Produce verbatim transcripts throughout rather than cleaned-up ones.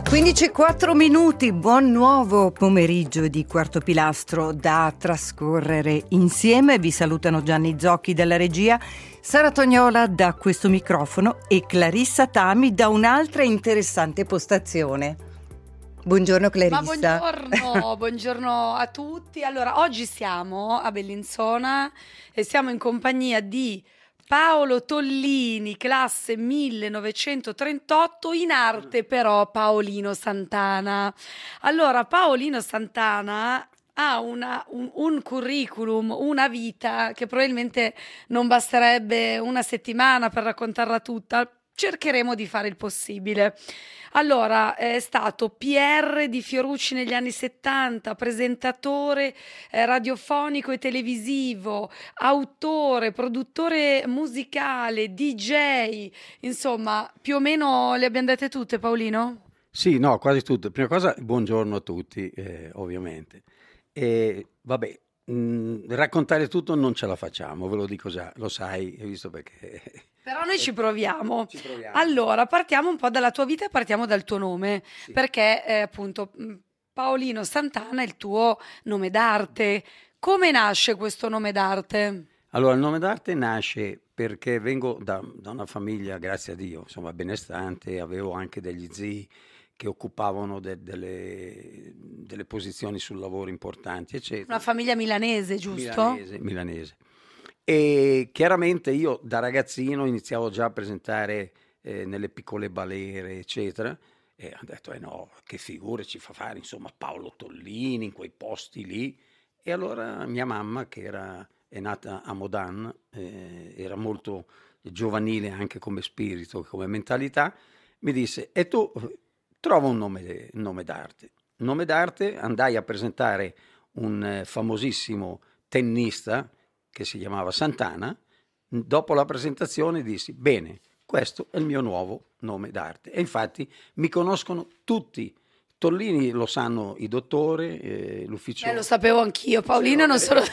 quindici e quattro minuti, buon nuovo pomeriggio di Quarto Pilastro da trascorrere insieme. Vi salutano Gianni Zocchi dalla regia, Sara Tognola da questo microfono e Clarissa Tami da un'altra interessante postazione. Buongiorno Clarissa. Ma buongiorno, buongiorno a tutti. Allora, oggi siamo a Bellinzona e siamo in compagnia di Paolo Tollini, classe millenovecentotrentotto, in arte però Paolino Santana. Allora, Paolino Santana ha una, un, un curriculum, una vita che probabilmente non basterebbe una settimana per raccontarla tutta. Cercheremo di fare il possibile. Allora, è stato P R di Fiorucci negli anni settanta, presentatore eh, radiofonico e televisivo, autore, produttore musicale, D J, insomma, più o meno le abbiamo dette tutte, Paolino? Sì, no, quasi tutte. Prima cosa, buongiorno a tutti, eh, ovviamente. E vabbè, mh, raccontare tutto non ce la facciamo, ve lo dico già, lo sai, hai visto perché... Però noi ci proviamo. Ci proviamo. Allora, partiamo un po' dalla tua vita e partiamo dal tuo nome, Sì. perché eh, appunto mh, Paolino Santana è il tuo nome d'arte. Come nasce questo nome d'arte? Allora, il nome d'arte nasce perché vengo da, da una famiglia, grazie a Dio, insomma, benestante, avevo anche degli zii che occupavano de- delle, delle posizioni sul lavoro importanti, eccetera. Una famiglia milanese, giusto? Milanese, milanese. E chiaramente io da ragazzino iniziavo già a presentare eh, nelle piccole balere, eccetera, e ho detto, eh no, che figure ci fa fare, insomma, Paolo Tollini in quei posti lì. E allora mia mamma, che era, è nata a Modan, eh, era molto giovanile anche come spirito, come mentalità, mi disse, e tu trova un nome, un nome d'arte. Nome d'arte, andai a presentare un eh, famosissimo tennista, che si chiamava Santana. Dopo la presentazione dissi, bene, questo è il mio nuovo nome d'arte. E infatti mi conoscono tutti. Tollini lo sanno i dottori, eh, l'ufficio... Eh, lo sapevo anch'io, Paolino non solo...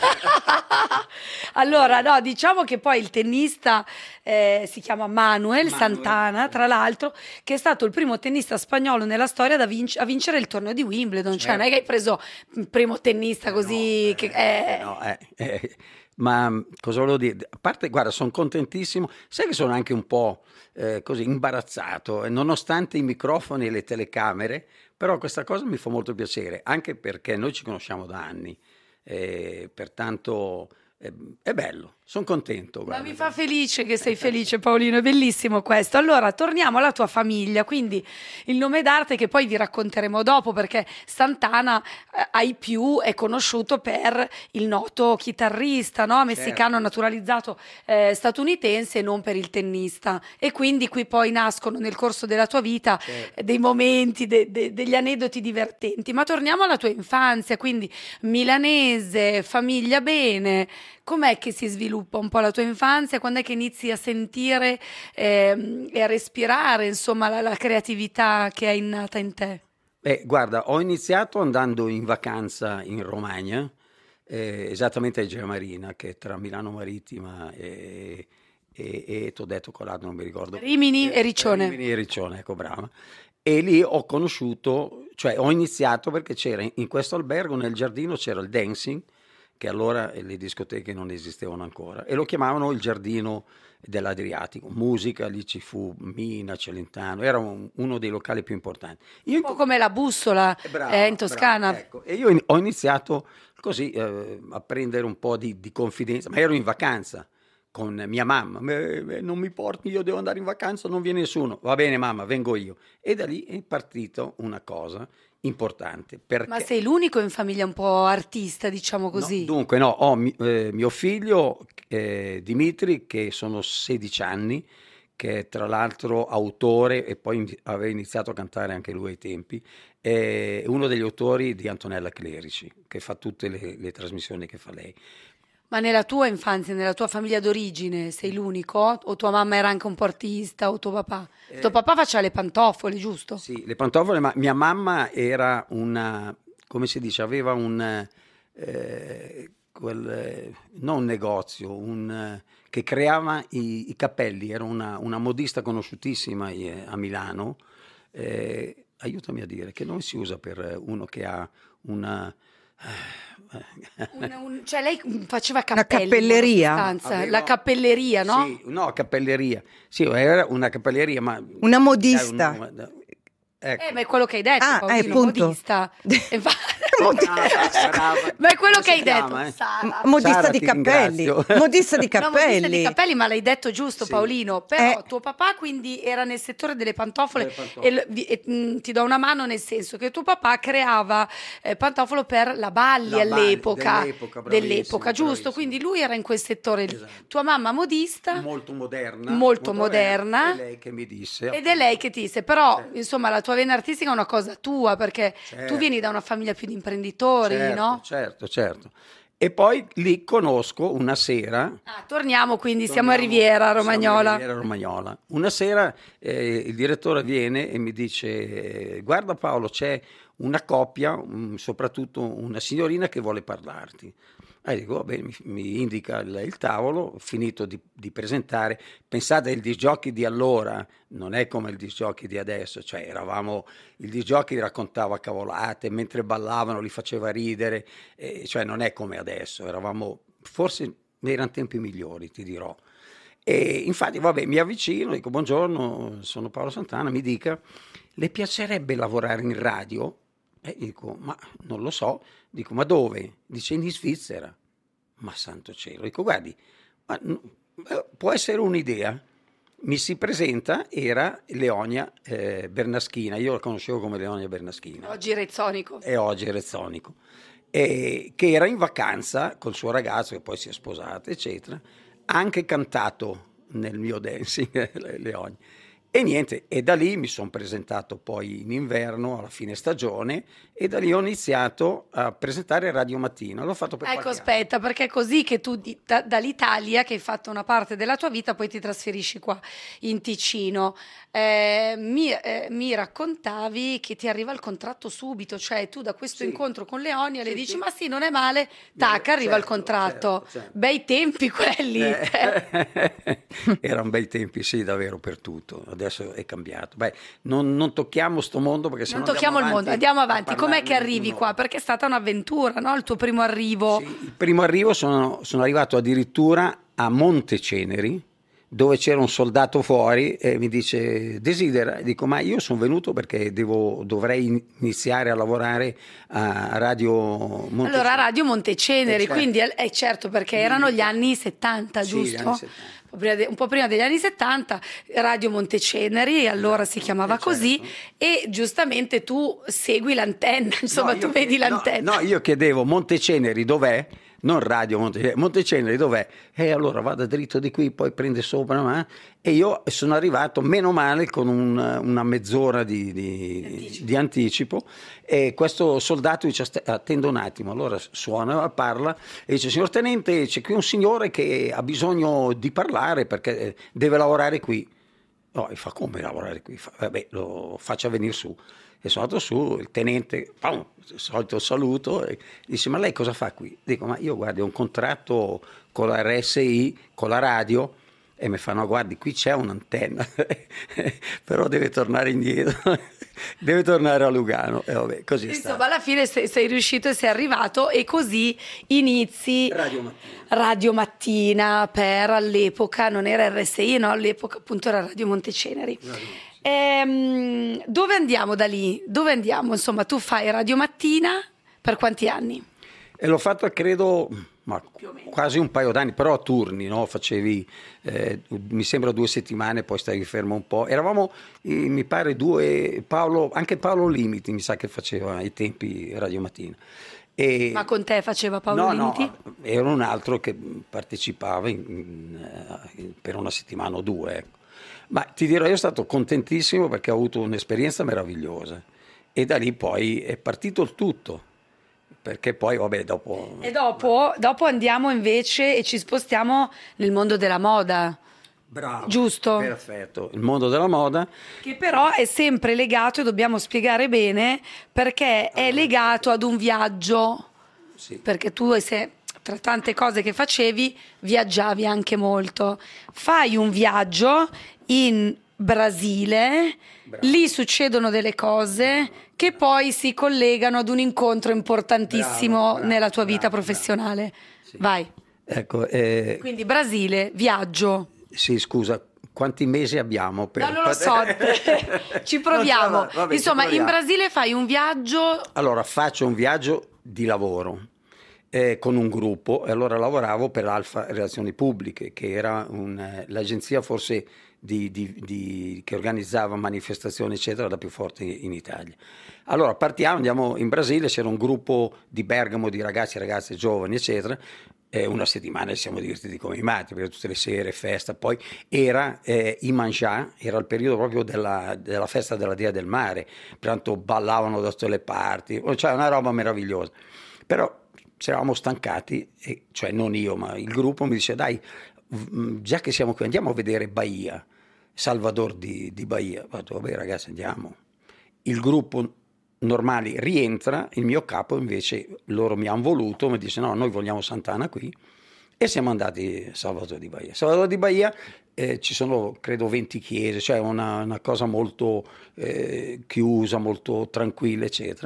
Allora, no, diciamo che poi il tennista eh, si chiama Manuel, Manuel Santana, tra l'altro, che è stato il primo tennista spagnolo nella storia da vinc- a vincere il torneo di Wimbledon. Cioè, Certo. non è che hai preso il primo tennista così... No, che, eh, eh, no, eh, eh, ma cosa volevo dire? A parte, guarda, sono contentissimo. Sai che sono anche un po' eh, così imbarazzato, eh, nonostante i microfoni e le telecamere, però questa cosa mi fa molto piacere, anche perché noi ci conosciamo da anni, eh, pertanto eh, è bello, sono contento. Ma Guarda. mi fa felice che sei felice, Paolino, è bellissimo questo. Allora, torniamo alla tua famiglia, quindi il nome d'arte che poi vi racconteremo dopo, perché Santana eh, ai più è conosciuto per il noto chitarrista, no? Messicano Certo. naturalizzato eh, statunitense e non per il tennista. E quindi qui poi nascono nel corso della tua vita Certo. eh, dei momenti, de- de- degli aneddoti divertenti. Ma torniamo alla tua infanzia, quindi milanese, famiglia bene. Com'è che si sviluppa un po' la tua infanzia? Quando è che inizi a sentire ehm, e a respirare, insomma, la, la creatività che è innata in te? Eh, guarda, ho iniziato andando in vacanza in Romagna, eh, esattamente a Egea Marina, che è tra Milano Marittima e, e, e t'ho detto colato, non mi ricordo. Rimini Eh, e Riccione. Rimini e Riccione, ecco, brava. E lì ho conosciuto, cioè ho iniziain perché c'era in questo albergo, nel giardino c'era il dancing, che allora le discoteche non esistevano ancora, e lo chiamavano il giardino dell'Adriatico. Musica, lì ci fu Mina, Celentano, era un- uno dei locali più importanti. Io Un po' come la bussola eh, brava, eh, in Toscana. brava, ecco. E io in- ho iniziato così eh, a prendere un po' di, di confidenza, ma ero in vacanza con mia mamma. "Eh, eh, non mi porti, io devo andare in vacanza, non viene nessuno. Va bene mamma, vengo io. E da lì è partito una cosa importante. Perché... Ma sei l'unico in famiglia un po' artista, diciamo No, così? dunque, no, ho mi- eh, mio figlio eh, Dimitri, che sono sedici anni, che è tra l'altro autore e poi in- aveva iniziato a cantare anche lui ai tempi, è uno degli autori di Antonella Clerici, che fa tutte le, le trasmissioni che fa lei. Ma nella tua infanzia, nella tua famiglia d'origine, sei l'unico? O tua mamma era anche un po' artista, o tuo papà? Eh, Tuo papà faceva le pantofole, giusto? Sì, le pantofole, ma mia mamma era una, come si dice, aveva un, eh, quel, eh, non un negozio, un, eh, che creava i, i cappelli, era una, una modista conosciutissima eh, a Milano, eh, aiutami a dire, che nome si usa per uno che ha una... un, un, cioè lei faceva cappelli, una cappelleria? Aveva... La cappelleria, no? Sì, no, cappelleria. Sì, era una cappelleria, ma... Una modista. Un, ecco. Eh, ma è quello che hai detto, ah, Paolino, eh, modista. Ah, brava. Ma è quello Come che hai si detto, chiama, eh? Sara. Modista Sara, di ti cappelli. ringrazio. Modista di No, modista cappelli. di cappelli, ma l'hai detto giusto, Sì. Paolino. Però Eh. tuo papà quindi era nel settore delle pantofole, Delle pantofole. e, l- vi- e, mh, ti do una mano nel senso che tuo papà creava eh, pantofolo per la Balli La Balli, all'epoca, dell'epoca, bravissimo, dell'epoca, giusto? bravissimo. Quindi lui era in quel settore lì. Esatto. Tua mamma modista, Molto moderna. molto moderna. È lei che mi disse. ed è lei che ti disse, però Certo. insomma la tua vena artistica è una cosa tua, perché Certo. tu vieni da una famiglia più di imprenditori, Certo, no? certo, certo. E poi lì conosco una sera... Ah, torniamo quindi, siamo a Torniamo- Riviera siamo a Romagnola. Riviera Romagnola. Una sera eh, il direttore viene e mi dice: guarda Paolo, c'è una coppia, um, soprattutto una signorina che vuole parlarti. E dico, vabbè, mi, mi indica il, il tavolo, finito di, di presentare. Pensate, il disc jockey di allora non è come il disc jockey di adesso, cioè eravamo, il disc jockey raccontava cavolate, mentre ballavano li faceva ridere, eh, cioè non è come adesso, eravamo, forse erano tempi migliori, ti dirò. E infatti, vabbè, mi avvicino, dico, buongiorno, sono Paolo Santana, mi dica, le piacerebbe lavorare in radio? E dico, ma non lo so. Dico, ma dove? Dice, in Svizzera. Ma santo cielo. Dico, guardi, ma, eh, può essere un'idea. Mi si presenta, era Leonia eh, Bernaschina. Io la conoscevo come Leonia Bernaschina. Oggi Rezzonico. E oggi è Rezzonico. E, che era in vacanza col suo ragazzo, che poi si è sposata, eccetera. Ha anche cantato nel mio dancing, Leonia. E niente, e da lì mi sono presentato poi in inverno, alla fine stagione, e da lì ho iniziato a presentare Radio Mattina. L'ho fatto per Ecco, qualche aspetta, perché è così che tu di- da- dall'Italia, che hai fatto una parte della tua vita, poi ti trasferisci qua in Ticino. Eh, mi, eh, mi raccontavi che ti arriva il contratto subito, cioè tu da questo Sì. incontro con Leonia le Sì, dici, sì. ma sì, non è male, tac, arriva il certo, contratto. certo, certo. Bei tempi quelli. Eh, erano bei tempi, sì, davvero, per tutto. Adesso è cambiato. Beh, non, non tocchiamo sto mondo perché Non sennò tocchiamo il andiamo mondo, andiamo a avanti. Com'è che parlarne arrivi un'ora. qua? Perché è stata un'avventura, no? Il tuo primo arrivo. Sì, il primo arrivo sono, sono arrivato addirittura a Monteceneri, dove c'era un soldato fuori e mi dice desidera, e dico ma io sono venuto perché devo, dovrei iniziare a lavorare a Radio Monteceneri. Allora, Radio Monteceneri, Eh, certo. quindi è certo perché erano gli anni settanta, Sì, giusto? gli anni settanta. Un po' prima de- Un po' prima degli anni settanta, Radio Monteceneri, allora si chiamava Eh, così, certo. e giustamente tu segui l'antenna, insomma No, tu io vedi chiedo- l'antenna. No, no, io chiedevo Monteceneri dov'è? Non Radio Monteceneri, Monteceneri dov'è? E allora vada dritto di qui, poi prende sopra, ma... e io sono arrivato, meno male, con un- una mezz'ora di, di- Anticipo. di anticipo, e questo soldato dice "Ast- attendo un attimo", allora suona, parla e dice signor tenente, c'è qui un signore che ha bisogno di parlare perché eh, deve lavorare qui. No, e fa come lavorare qui? Fa, vabbè, lo faccia venire su. E sono andato su, il tenente, pam, il solito saluto, e dice ma lei cosa fa qui? Dico ma io guardi ho un contratto con la R S I, con la radio, e mi fanno guardi qui c'è un'antenna, però deve tornare indietro, deve tornare a Lugano. E vabbè, così è Insomma, stato. alla fine sei, sei riuscito e sei arrivato, e così inizi Radio Mattina. Radio Mattina per, all'epoca, non era R S I, no? All'epoca appunto era Radio Monteceneri. Ehm, dove andiamo da lì? Dove andiamo? Insomma, tu fai Radio Mattina per quanti anni? E l'ho fatto credo ma Più o meno. quasi un paio d'anni, però a turni, no? Facevi eh, mi sembra due settimane, poi stavi fermo un po'. Eravamo eh, mi pare due, Paolo, anche Paolo Limiti mi sa che faceva ai tempi Radio Mattina. E, Ma con te faceva Paolo no, Limiti? no, era un altro che partecipava in- in- in- per una settimana o due, ecco. Ma ti dirò, io sono stato contentissimo perché ho avuto un'esperienza meravigliosa, e da lì poi è partito il tutto, perché poi vabbè dopo... E dopo, dopo andiamo invece e ci spostiamo nel mondo della moda, Bravo, giusto? perfetto, il mondo della moda. che però è sempre legato, e dobbiamo spiegare bene, perché è legato ad un viaggio, Sì. perché tu sei, tra tante cose che facevi, viaggiavi anche molto. Fai un viaggio in Brasile, Bravo. lì succedono delle cose che poi si collegano ad un incontro importantissimo Bravo, bravo, nella tua vita bravo, professionale. Sì. Vai. Ecco, eh, Quindi Brasile, viaggio. sì, scusa, quanti mesi abbiamo per... No, non lo so, ci proviamo. No, vabbè, Insomma, ci proviamo. in Brasile fai un viaggio. Allora, faccio un viaggio di lavoro eh, con un gruppo, e allora lavoravo per Alfa Relazioni Pubbliche, che era un, eh, l'agenzia forse di, di, di, che organizzava manifestazioni, eccetera, la più forte in Italia. Allora partiamo, andiamo in Brasile, c'era un gruppo di Bergamo di ragazzi, ragazze giovani, eccetera. Eh, una settimana ci siamo divertiti come i matti, perché tutte le sere, festa, poi era eh, Iemanjá, era il periodo proprio della, della festa della Dea del Mare, pertanto ballavano da tutte le parti, cioè una roba meravigliosa. Però ci eravamo stancati, e, cioè non io, ma il gruppo mi dice dai, già che siamo qui andiamo a vedere Bahia, Salvador di, di Bahia. Ho detto vabbè ragazzi andiamo. Il gruppo normali rientra, il mio capo invece, loro mi hanno voluto, mi dice no, noi vogliamo Sant'Anna qui, e siamo andati a Salvador di Bahia. Salvador di Bahia eh, ci sono credo venti chiese, cioè una, una cosa molto eh, chiusa, molto tranquilla, eccetera.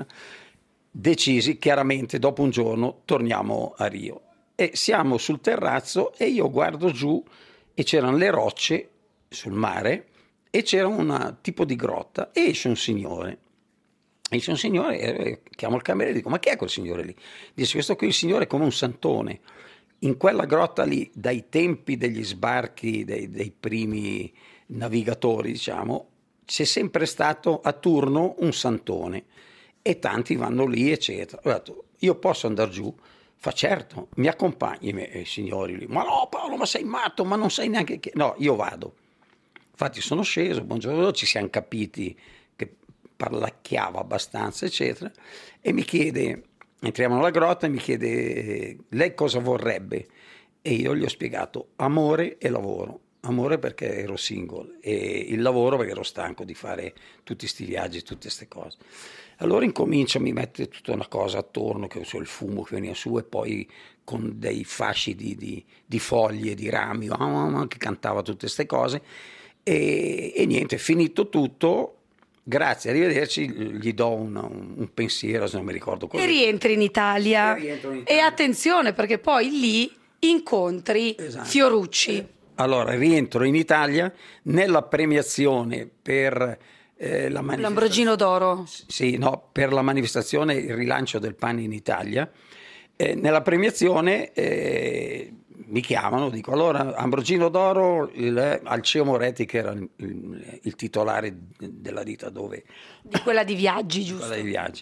Decisi, chiaramente dopo un giorno torniamo a Rio e siamo sul terrazzo e io guardo giù e c'erano le rocce sul mare e c'era un tipo di grotta e esce un signore. E c'è un signore, eh, chiamo il cameriere e dico ma chi è quel signore lì? Dice questo qui il signore è come un santone. In quella grotta lì, dai tempi degli sbarchi dei, dei primi navigatori, diciamo, c'è sempre stato a turno un santone e tanti vanno lì, eccetera. Ho detto, io posso andare giù? Fa certo, mi accompagni, i signori lì. Ma no Paolo, ma sei matto, ma non sai neanche che... No, io vado. Infatti sono sceso, buongiorno, ci siamo capiti che parlacchiava abbastanza, eccetera, e mi chiede, entriamo nella grotta e mi chiede lei cosa vorrebbe, e io gli ho spiegato amore e lavoro. Amore perché ero single e il lavoro perché ero stanco di fare tutti sti viaggi, tutte queste cose. Allora incomincia, mi mette tutta una cosa attorno, che so, il fumo che veniva su e poi con dei fasci di, di, di foglie, di rami, che cantava tutte queste cose e, e niente, finito tutto. Grazie, arrivederci, gli do un, un pensiero, se non mi ricordo cosa. E rientri in Italia. E rientro in E Italia. attenzione, perché poi lì incontri Esatto. Fiorucci. Allora, rientro in Italia nella premiazione per eh, la manifestazione. Lambrogino d'oro. Sì, no, per la manifestazione il rilancio del pane in Italia. Eh, nella premiazione eh, mi chiamano, dico allora Ambrogino d'oro il, Alceo Moretti che era il, il, il titolare della ditta dove Di quella di viaggi, giusto? quella dei viaggi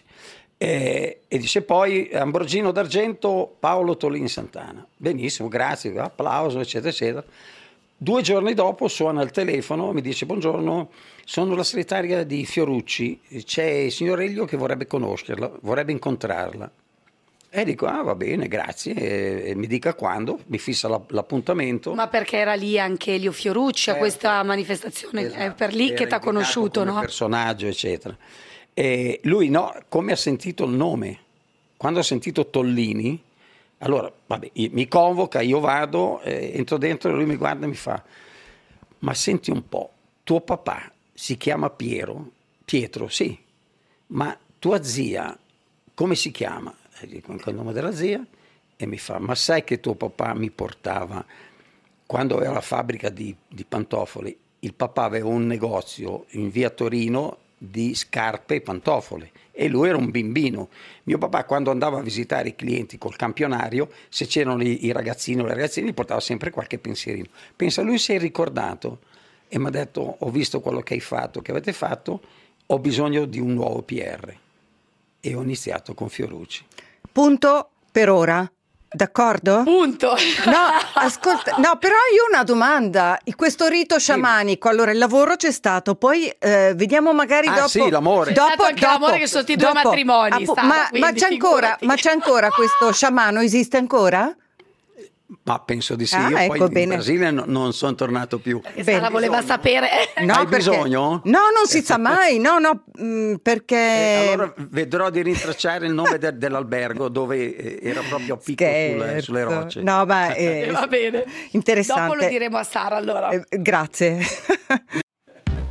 e, e dice poi Ambrogino d'argento Paolo Tollini Sant'Anna. Benissimo, grazie, applauso, eccetera eccetera. Due giorni dopo suona il telefono, mi dice buongiorno, sono la segretaria di Fiorucci, c'è il signor Elio che vorrebbe conoscerla, vorrebbe incontrarla. E dico, ah va bene, grazie, e, e mi dica quando, mi fissa la, l'appuntamento. Ma perché era lì anche Elio Fiorucci a Certo. questa manifestazione, Esatto. è per lì Era che ti ha indicato conosciuto, come no? personaggio, eccetera. E lui no, come ha sentito il nome? Quando ha sentito Tollini, allora, vabbè, mi convoca, io vado, eh, entro dentro e lui mi guarda e mi fa, ma senti un po', tuo papà si chiama Piero? Pietro, sì, ma tua zia come si chiama? E dico anche il nome della zia e mi fa, ma sai che tuo papà mi portava, quando aveva la fabbrica di, di pantofole, il papà aveva un negozio in via Torino di scarpe e pantofole e lui era un bimbino. Mio papà quando andava a visitare i clienti col campionario, se c'erano i, i ragazzini o le ragazzine, gli portava sempre qualche pensierino. Pensa, lui si è ricordato e mi ha detto, ho visto quello che hai fatto, che avete fatto, ho bisogno di un nuovo P R. E ho iniziato con Fiorucci. Punto per ora. D'accordo? Punto. No, ascolta, no, però io ho una domanda. Questo rito sciamanico, allora il lavoro c'è stato, poi eh, vediamo magari Ah, dopo. sì, l'amore. Dopo, Tanto anche dopo, l'amore che sono stati due dopo. matrimoni, Appu- Sara, ma, quindi ma c'è ancora, figurati. ma c'è ancora questo sciamano? Esiste ancora? Ma penso di sì, Ah, io ecco, poi bene. in Brasile no- non sono tornato più. Perché Bene. Sara voleva sapere. No, Hai perché- bisogno? No, non si sa mai. No, no, mh, perché. Eh, allora vedrò di rintracciare il nome de- dell'albergo dove eh, era proprio a picco sulle, Scherzo. sulle rocce. No, ma eh, Va bene. interessante. Dopo lo diremo a Sara allora. Eh, grazie.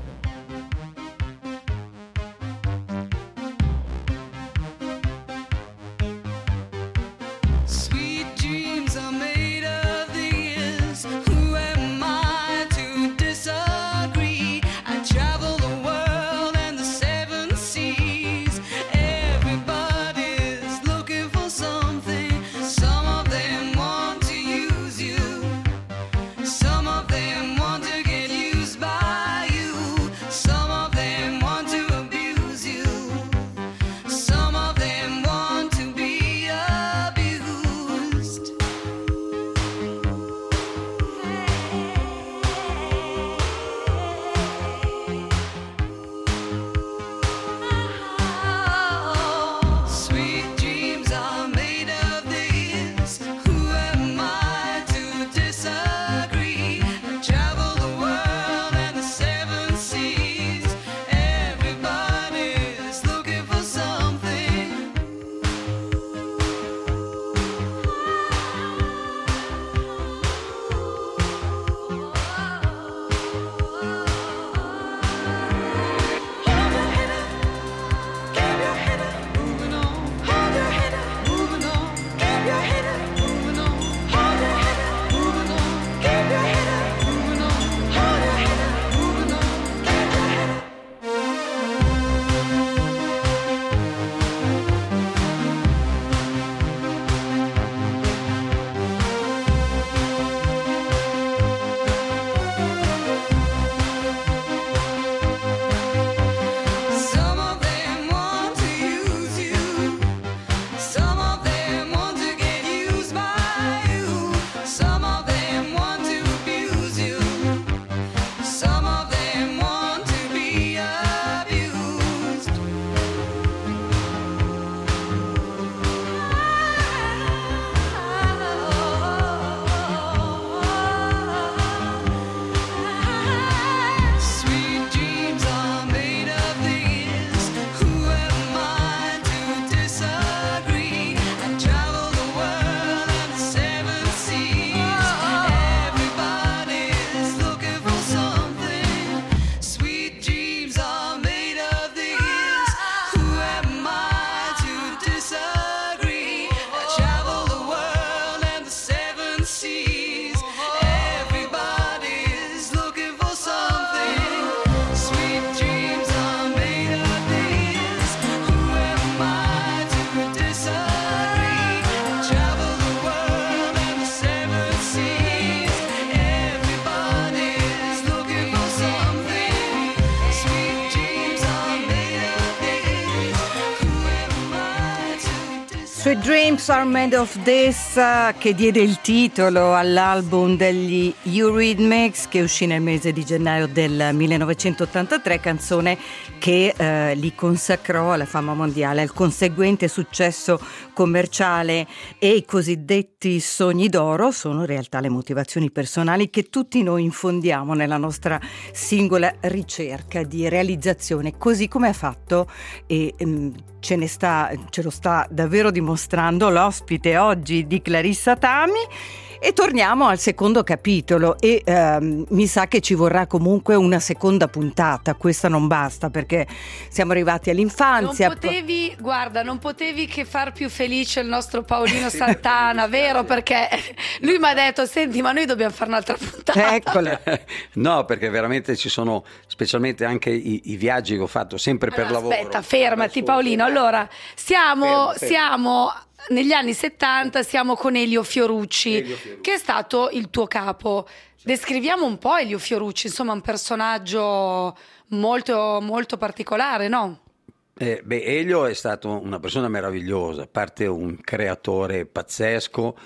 Sweet Dreams Are Made of This, uh, che diede il titolo all'album degli Eurythmics, che uscì nel mese di gennaio del millenovecentottantatré, canzone che eh, li consacrò alla fama mondiale, al conseguente successo commerciale. E i cosiddetti sogni d'oro sono in realtà le motivazioni personali che tutti noi infondiamo nella nostra singola ricerca di realizzazione, così come ha fatto e um, ce ne sta, ce lo sta davvero dimostrando l'ospite oggi di Clarissa Tami. E torniamo al secondo capitolo e ehm, mi sa che ci vorrà comunque una seconda puntata, questa non basta perché siamo arrivati all'infanzia. Non potevi, guarda, non potevi che far più felice il nostro Paolino Santana, vero? Perché lui mi ha detto, senti, ma noi dobbiamo fare un'altra puntata. Eccola. No, perché veramente ci sono, specialmente anche i, i viaggi che ho fatto sempre per allora, lavoro. Aspetta, fermati Paolino, allora siamo... Fermo, fermo. siamo negli anni settanta, siamo con Elio Fiorucci, Elio Fiorucci, che è stato il tuo capo. Descriviamo un po' Elio Fiorucci, insomma un personaggio molto, molto particolare, no? Eh, beh, Elio è stato una persona meravigliosa, a parte un creatore pazzesco,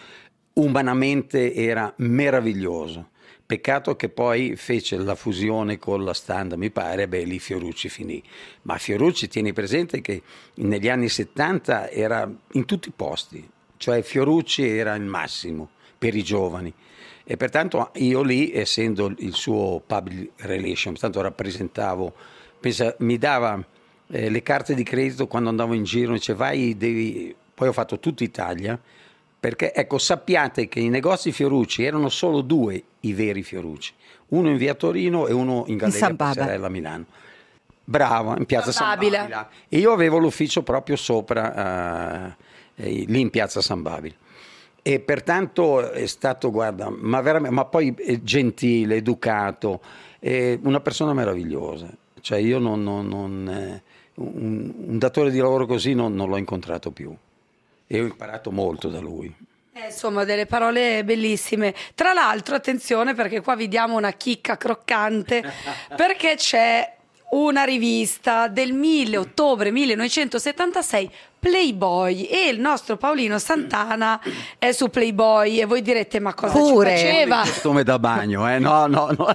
umanamente era meraviglioso. Peccato che poi fece la fusione con la Standa, mi pare, beh, lì Fiorucci finì. Ma Fiorucci, tieni presente che negli anni settanta era in tutti i posti, cioè Fiorucci era il massimo per i giovani. E pertanto io lì, essendo il suo public relation, tanto rappresentavo, pensa, mi dava eh, le carte di credito quando andavo in giro, dice vai, devi... Poi ho fatto tutta Italia, perché ecco, sappiate che i negozi Fiorucci erano solo due i veri Fiorucci, uno in via Torino e uno in Galleria Passerella a Milano. Bravo, in piazza San Babila. E io avevo l'ufficio proprio sopra, uh, eh, lì in piazza San Babila. E pertanto è stato, guarda, ma, veramente, ma poi è gentile, educato, è una persona meravigliosa. Cioè io non, non, non eh, un, un datore di lavoro così non, non l'ho incontrato più. E ho imparato molto da lui. Eh, insomma, delle parole bellissime. Tra l'altro, attenzione, perché qua vi diamo una chicca croccante, perché c'è una rivista del mille ottobre millenovecentosettantasei, Playboy, e il nostro Paolino Santana è su Playboy. E voi direte, ma cosa Pure. ci faceva? Il costume da bagno, eh? No, no, no.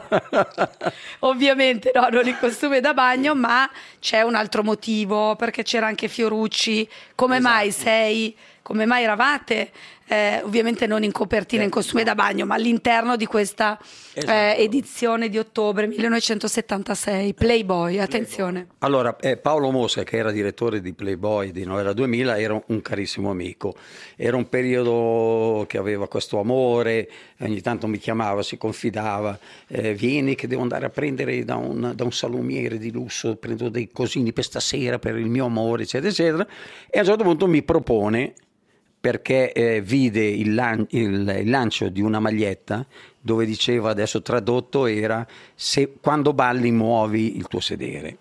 Ovviamente no, non il costume da bagno, ma c'è un altro motivo, perché c'era anche Fiorucci. Come Esatto. mai sei, come mai eravate, eh, ovviamente non in copertina, Eh, in costume no. da bagno, ma all'interno di questa Esatto. eh, edizione di ottobre millenovecentosettantasei, Playboy, attenzione. Allora, eh, Paolo Mosca, che era direttore di Playboy di Novella duemila, era un carissimo amico. Era un periodo che aveva questo amore, ogni tanto mi chiamava, si confidava, eh, vieni che devo andare a prendere da un, da un salumiere di lusso, prendo dei cosini per stasera per il mio amore, eccetera, eccetera. E a un certo punto mi propone, perché eh, vide il, lan- il, il lancio di una maglietta dove diceva, adesso tradotto era, se quando balli muovi il tuo sedere.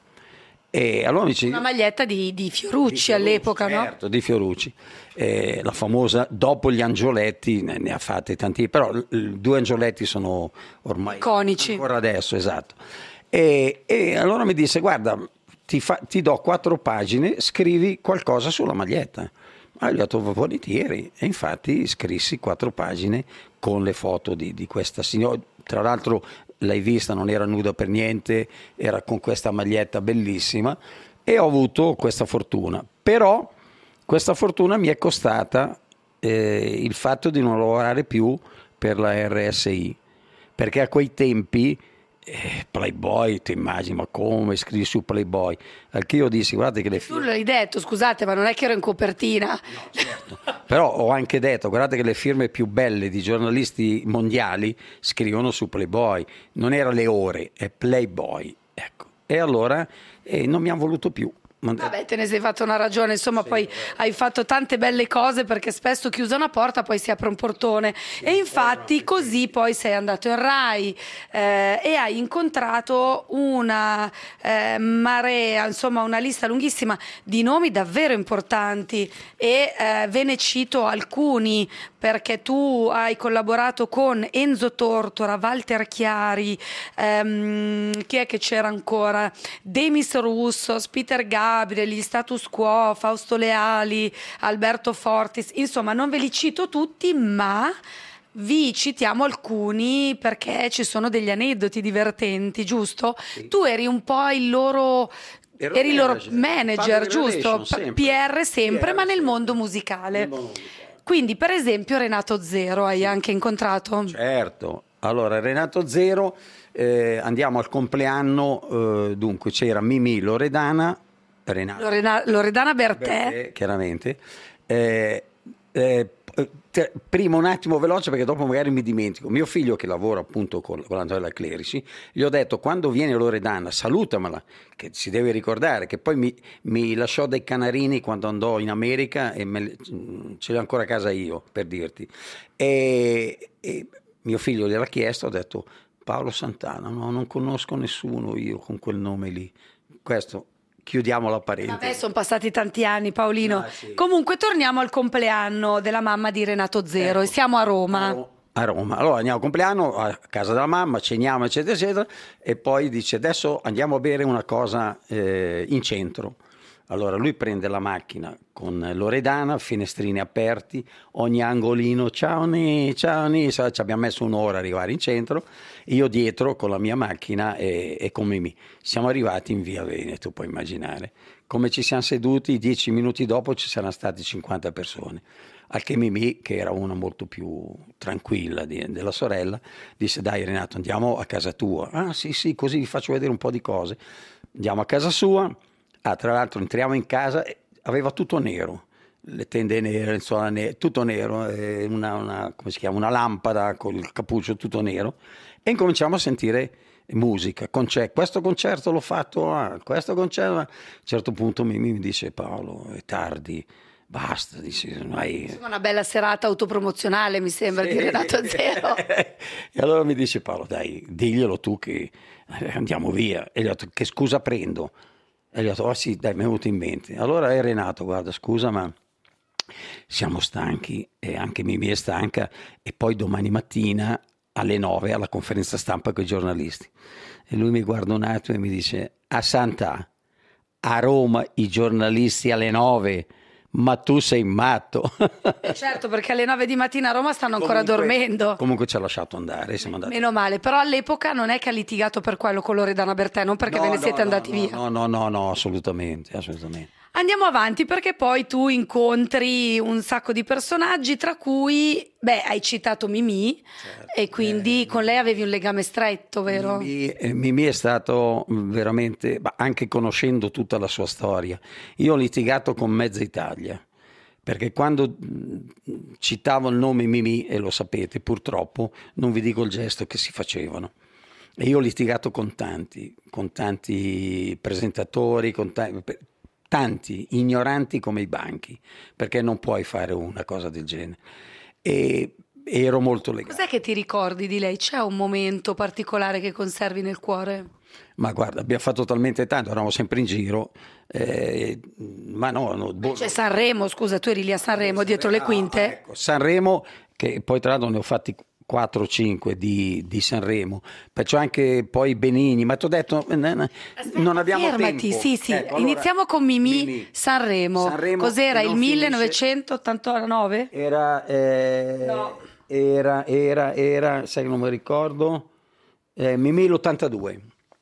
E allora mi dice, Una maglietta di, di Fiorucci, di Fiorucci, all'epoca, certo, di Fiorucci. Eh, la famosa, dopo gli angioletti, ne, ne ha fatte tanti, però i due angioletti sono ormai iconici. Ancora adesso, esatto. E, e allora mi disse, guarda, ti, fa, ti do quattro pagine, scrivi qualcosa sulla maglietta. Ah, gli ho detto volentieri, e infatti scrissi quattro pagine con le foto di, di questa signora. Tra l'altro l'hai vista, non era nuda per niente, era con questa maglietta bellissima, e ho avuto questa fortuna. Però questa fortuna mi è costata eh, il fatto di non lavorare più per la R S I, perché a quei tempi Eh, Playboy, ti immagini, ma come scrivi su Playboy? Anche io dissi, guardate che le Tu firme... l'hai detto, scusate, ma non è che ero in copertina. No, certo. Però ho anche detto, guardate che le firme più belle di giornalisti mondiali scrivono su Playboy. Non era Le Ore, è Playboy. Ecco. E allora eh, non mi hanno voluto più. Vabbè, te ne sei fatto una ragione, insomma, sì, poi eh. hai fatto tante belle cose, perché spesso chiusa una porta poi si apre un portone, sì, e infatti no, così poi sei andato in Rai eh, e hai incontrato una eh, marea, insomma una lista lunghissima di nomi davvero importanti, e eh, ve ne cito alcuni, perché tu hai collaborato con Enzo Tortora, Walter Chiari, ehm, chi è che c'era ancora? Demis Roussos, Peter Gabriel, Gabriel, gli Status Quo, Fausto Leali, Alberto Fortis, insomma non ve li cito tutti, ma vi citiamo alcuni perché ci sono degli aneddoti divertenti, giusto? Sì. Tu eri un po' il loro... Ero eri il loro manager, manager, giusto? relation, sempre. P R sempre, P R ma nel sempre. mondo musicale. Nel mondo musicale. Quindi, per esempio, Renato Zero hai anche incontrato? Certo. Allora, Renato Zero, eh, andiamo al compleanno, eh, dunque c'era Mimì, Loredana, Renato. Lorena- Loredana Bertè. Bertè, chiaramente. Eh, eh, te- prima un attimo veloce perché dopo magari mi dimentico. Mio figlio che lavora appunto con, con l'Antonella Clerici, gli ho detto quando viene Loredana salutamela, che si deve ricordare che poi mi, mi lasciò dei canarini quando andò in America e me, ce l'ho ancora a casa io, per dirti. E, e mio figlio gliel'ha chiesto, ho detto Paolo Santana, no, non conosco nessuno io con quel nome lì. Questo, chiudiamo la parentesi. Vabbè, sono passati tanti anni, Paolino. Ah, sì. Comunque torniamo al compleanno della mamma di Renato Zero, Ecco. e siamo a Roma. A Ro- A Roma. Allora andiamo al compleanno a casa della mamma, ceniamo eccetera eccetera e poi dice adesso andiamo a bere una cosa eh, in centro. Allora lui prende la macchina con Loredana, finestrini aperti, ogni angolino, ciao Ni, ciao Ni, ci abbiamo messo un'ora a arrivare in centro, io dietro con la mia macchina e, e con Mimì. Siamo arrivati in via Veneto, puoi immaginare. Come ci siamo seduti, dieci minuti dopo ci saranno stati cinquanta persone. Al che Mimì, che era una molto più tranquilla di, della sorella, disse dai Renato andiamo a casa tua. Ah sì sì, così vi faccio vedere un po' di cose. Andiamo a casa sua. Ah, tra l'altro entriamo in casa, aveva tutto nero, le tende nere, insomma, ne- tutto nero, eh, una, una, come si chiama, una lampada con il cappuccio tutto nero e incominciamo a sentire musica. Concer- questo concerto l'ho fatto, ah, questo concerto. A un certo punto mi, mi dice Paolo, è tardi, basta, dice, ormai... Una bella serata autopromozionale, mi sembra, di Renato Zero. E allora mi dice Paolo, dai, diglielo tu che andiamo via. E gli ho detto, che scusa prendo? E gli ho detto, oh sì, dai, mi è venuto in mente. Allora è Renato, guarda, scusa, ma siamo stanchi e anche Mimì è stanca e poi domani mattina alle nove alla conferenza stampa con i giornalisti. E lui mi guarda un attimo e mi dice, a Sant'A, a Roma i giornalisti alle nove, ma tu sei matto. Eh, certo, perché alle nove di mattina a Roma stanno ancora Comunque- dormendo. Comunque ci ha lasciato andare, siamo andati. Meno male, però all'epoca non è che ha litigato per quello con Loredana Bertè, non perché No, ve ne no, siete no, andati no, via. No, no, no, no, assolutamente, assolutamente. Andiamo avanti perché poi tu incontri un sacco di personaggi, tra cui, beh, hai citato Mimì, Certo. e quindi Eh, con lei avevi un legame stretto, vero? Mimì, eh, Mimì è stato veramente, ma anche conoscendo tutta la sua storia, io ho litigato con mezza Italia, perché quando mh, citavo il nome Mimì, e lo sapete purtroppo, non vi dico il gesto che si facevano. E io ho litigato con tanti, con tanti presentatori, con ta- per- tanti ignoranti come i banchi, perché non puoi fare una cosa del genere. E e ero molto legato. Cos'è che ti ricordi di lei? C'è un momento particolare che conservi nel cuore? Ma guarda, abbiamo fatto talmente tanto, eravamo sempre in giro, eh, ma no, no boh, C'è Sanremo, scusa, tu eri lì a Sanremo dietro le Ah, quinte? ecco, Sanremo, che poi tra l'altro ne ho fatti quattro o cinque di, di Sanremo, perciò anche poi Benigni, ma ti ho detto, eh, eh, non abbiamo Fermati, tempo. sì, sì. Ecco, allora, Iniziamo con Mimì, Mimì. Sanremo. Sanremo Cos'era, che il non finisce- millenovecentottantanove? Era, eh, No. era, era, era, sai che non mi ricordo, eh, Mimì l'ottantadue,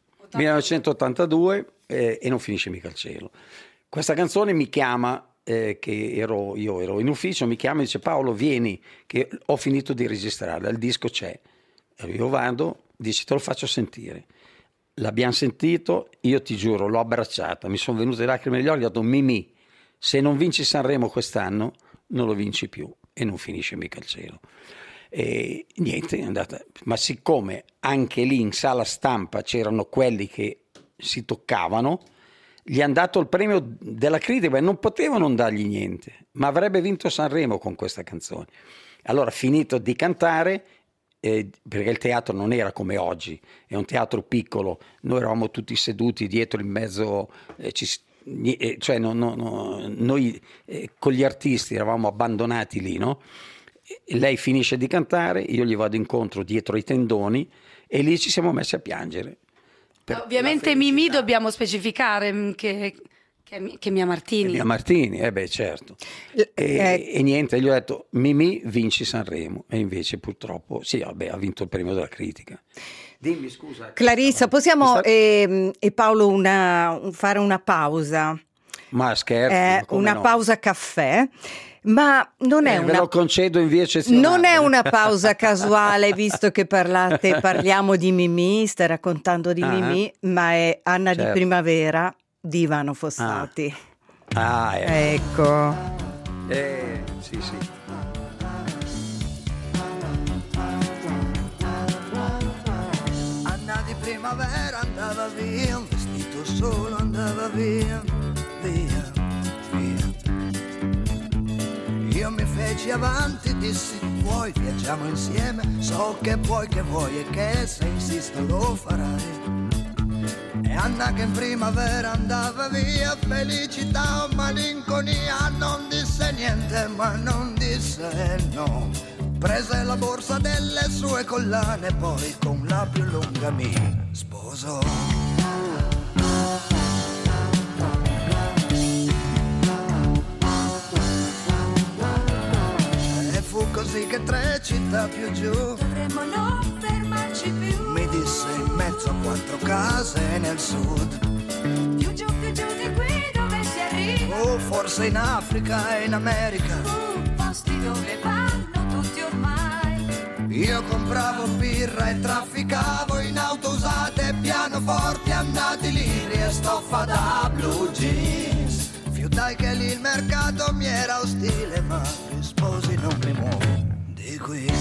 millenovecentottantadue eh, e non finisce mica il cielo. Questa canzone mi chiama, eh, che ero, io ero in ufficio, mi chiama e dice Paolo vieni che ho finito di registrare, il disco c'è. E io vado, dice te lo faccio sentire. L'abbiamo sentito, io ti giuro, l'ho abbracciata, mi sono venute le lacrime negli occhi, ho detto Mimì, se non vinci Sanremo quest'anno non lo vinci più e non finisce mica il cielo. E niente, è andata. Ma siccome anche lì in sala stampa c'erano quelli che si toccavano, gli hanno dato il premio della critica e non potevano non dargli niente, ma avrebbe vinto Sanremo con questa canzone. Allora, finito di cantare, eh, perché il teatro non era come oggi, è un teatro piccolo, noi eravamo tutti seduti dietro in mezzo, eh, ci, eh, cioè no, no, no, noi eh, con gli artisti eravamo abbandonati lì, no? E lei finisce di cantare, io gli vado incontro dietro i tendoni e lì ci siamo messi a piangere. Per Ovviamente la Mimì felicità. dobbiamo specificare mm, che, Che, è, che è Mia Martini. È Mia Martini, eh beh certo. Eh, E, eh. e niente, gli ho detto Mimì vinci Sanremo e invece purtroppo sì, vabbè, ha vinto il premio della critica. Dimmi scusa. Clarissa, possiamo Sta... ehm, e Paolo una, fare una pausa? Ma scherzi, Eh, come una no? pausa caffè, ma non è Eh, ve una lo concedo in via eccezionale. non è una pausa casuale, visto che parlate, parliamo di Mimì, stai raccontando di Ah, Mimì, ma è Anna certo. di Primavera di Ivano Fossati. Ah, eh. Ecco. Eh, sì, sì. Anna di primavera andava via, un vestito solo andava via, via, via. Io mi feci avanti, dissi vuoi viaggiamo insieme, so che puoi, che vuoi e che se insisto lo farai. E Anna che in primavera andava via, felicità o malinconia, non disse niente ma non disse no. Prese la borsa delle sue collane, poi con la più lunga mi sposò. E fu così che tre città più giù dovremmo non fermarci più. mi disse in mezzo a quattro case nel sud. Più giù, più giù di qui dove si arriva. O forse in Africa e in America. Uh, posti dove vanno tutti ormai. Io compravo birra e trafficavo in auto usate, pianoforti andati liri e stoffa da blue jeans. Fiutai che lì il mercato mi era ostile, ma risposi non mi muovo di qui.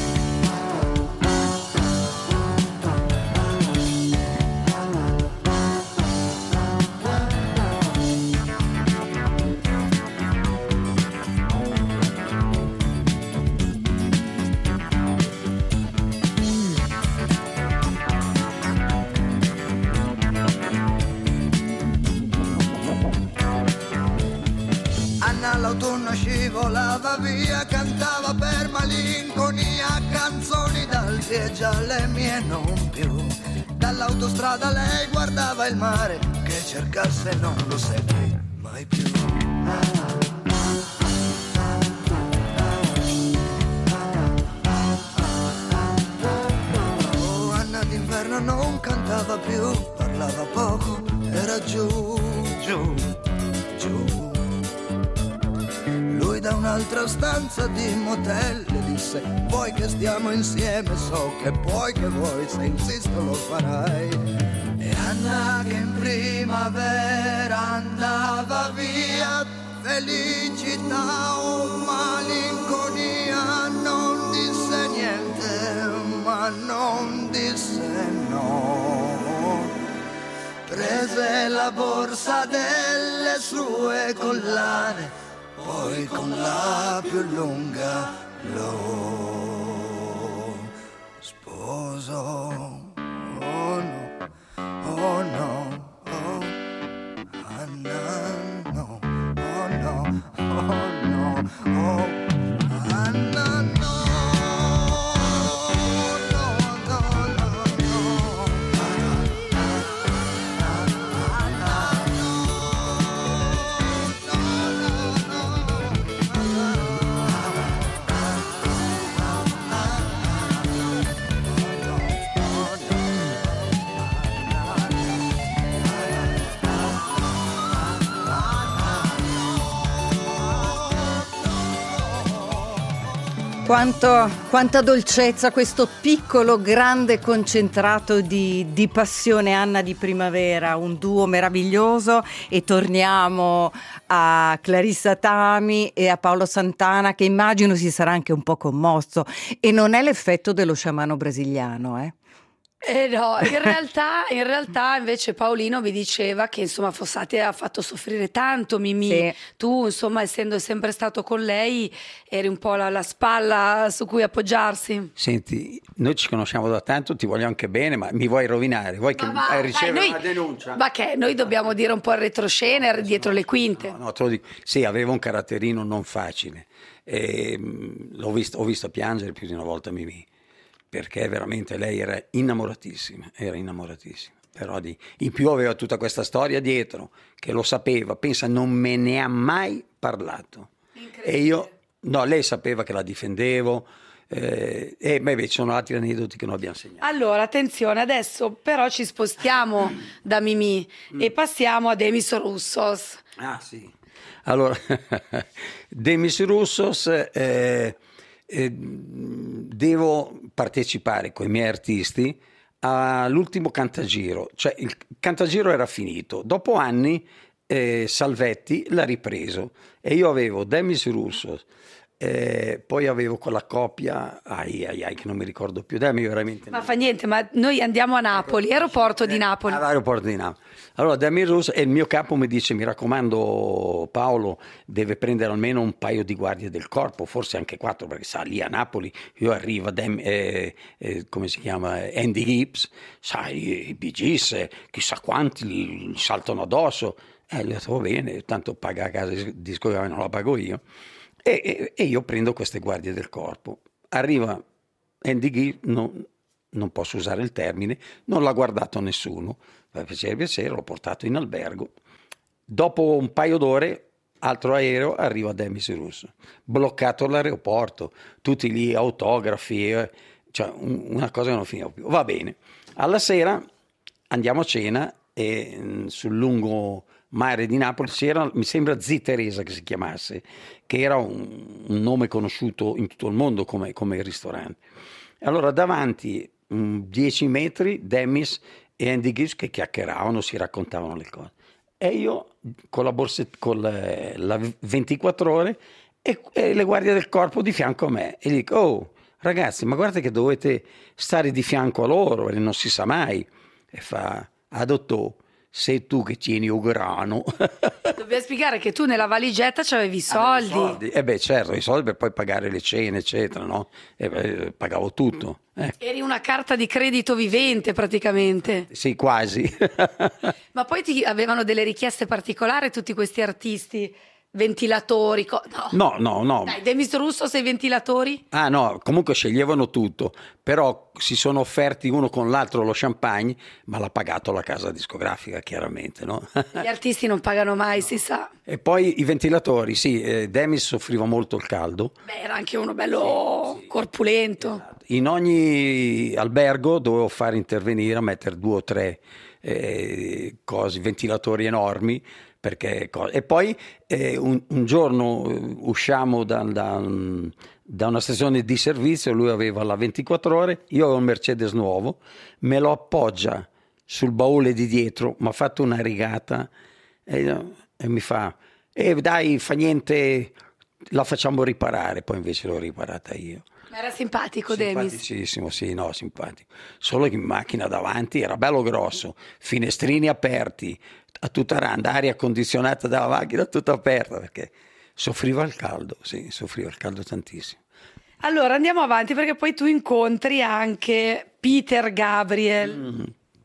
L'autunno scivolava via, cantava per malinconia canzoni d'altri e già le mie non più. Dall'autostrada lei guardava il mare, che cercasse non lo seguì mai più. Oh, Anna d'inverno non cantava più, parlava poco, era giù, giù, giù. Lui da un'altra stanza di motel le disse vuoi che stiamo insieme, so che puoi, che vuoi, se insisto lo farai. E Anna che in primavera andava via, felicità o malinconia, non disse niente ma non disse no. Prese la borsa delle sue collane, poi con la più lunga lo sposò. Oh no, oh no, oh Anna no, oh no, oh no, oh Anna no. Quanto, quanta dolcezza, questo piccolo grande concentrato di, di passione. Anna di Primavera, un duo meraviglioso. E torniamo a Clarissa Tami e a Paolo Santana, che immagino si sarà anche un po' commosso, e non è l'effetto dello sciamano brasiliano, eh? Eh no, in realtà, in realtà invece Paolino mi diceva che insomma Fossati ha fatto soffrire tanto Mimì. Sì. Tu insomma, essendo sempre stato con lei, eri un po' la, la spalla su cui appoggiarsi. Senti, noi ci conosciamo da tanto, ti voglio anche bene, ma mi vuoi rovinare? Vuoi che Ma va, eh, ricevere dai, noi- una denuncia? Ma che noi dobbiamo dire un po' il retroscena, dietro le quinte. No, no, te lo dico. Sì, aveva un caratterino non facile. E, mh, l'ho visto, ho visto piangere più di una volta Mimì, perché veramente lei era innamoratissima, era innamoratissima. però di... in più aveva tutta questa storia dietro, che lo sapeva, pensa, non me ne ha mai parlato. E io, no, lei sapeva che la difendevo, eh, e beh, ci sono altri aneddoti che non abbiamo segnato. Allora, attenzione, adesso però ci spostiamo da Mimì Mm. e passiamo a Demis Roussos. Ah sì, allora, Demis Roussos, eh, eh, devo partecipare con i miei artisti all'ultimo Cantagiro, cioè il Cantagiro era finito, dopo anni eh, Salvetti l'ha ripreso e io avevo Demis Roussos, eh, poi avevo quella coppia, ai ai ai che non mi ricordo più, dai, mi veramente Ma fa niente, ma noi andiamo a Napoli, aeroporto di Napoli. all'aeroporto di Napoli. Allora Demis Roussos e il mio capo mi dice: mi raccomando Paolo, deve prendere almeno un paio di guardie del corpo, forse anche quattro, perché sa, lì a Napoli io arrivo Dem, eh, eh, come si chiama, Andy Gibbs, sai, i Bee Gees, eh, chissà quanti gli saltano addosso. Eh, gli ho detto va bene, tanto paga a casa discografica, non la pago io. E, e, e io prendo queste guardie del corpo. Arriva Andy Gibbs, non, non posso usare il termine, non l'ha guardato nessuno. Per piacere, piacere, l'ho portato in albergo. Dopo un paio d'ore, altro aereo, arriva Demis Roussos, bloccato all'aeroporto, tutti lì autografi, eh, cioè un, una cosa che non finiva più. Va bene. Alla sera andiamo a cena e mh, sul lungo mare di Napoli c'era, mi sembra Zi Teresa che si chiamasse, che era un, un nome conosciuto in tutto il mondo come, come ristorante. Allora davanti mh, dieci metri Demis e Andy Gibbs che chiacchieravano, si raccontavano le cose. E io con la borsetta, con la, la ventiquattro ore e, e le guardie del corpo di fianco a me. E gli dico, oh ragazzi, ma guardate che dovete stare di fianco a loro, perché non si sa mai. E fa, ah dottore, sei tu che tieni un grano. Dobbiamo spiegare che tu nella valigetta c'avevi i soldi. soldi. E beh certo, i soldi per poi pagare le cene, eccetera, no? E beh, pagavo tutto. Eh. Eri una carta di credito vivente praticamente. Sì, quasi. Ma poi ti avevano delle richieste particolari tutti questi artisti? Ventilatori? Co- no. No, no, no. Dai, Demis Roussos e i ventilatori? Ah no, comunque sceglievano tutto, però si sono offerti uno con l'altro lo champagne, ma l'ha pagato la casa discografica chiaramente, no? Gli artisti non pagano mai, si sa. E poi i ventilatori, sì, eh, Demis soffriva molto il caldo. Beh, era anche uno bello sì, sì, corpulento. Esatto. In ogni albergo dovevo fare intervenire, a mettere due o tre eh, cose, ventilatori enormi. Perché, e poi eh, un, un giorno usciamo da, da, da una stazione di servizio, lui aveva la ventiquattro ore, io avevo un Mercedes nuovo, me lo appoggia sul baule di dietro, mi ha fatto una rigata e, e mi fa, eh, dai, fa niente, la facciamo riparare, poi invece l'ho riparata io. Ma era simpatico Demis? Simpaticissimo, sì, no, simpatico. Solo che in macchina davanti era bello grosso, finestrini aperti, a tutta randa, aria condizionata dalla macchina tutta aperta, perché soffriva il caldo, sì, soffriva il caldo tantissimo. Allora andiamo avanti, perché poi tu incontri anche Peter Gabriel. Mm.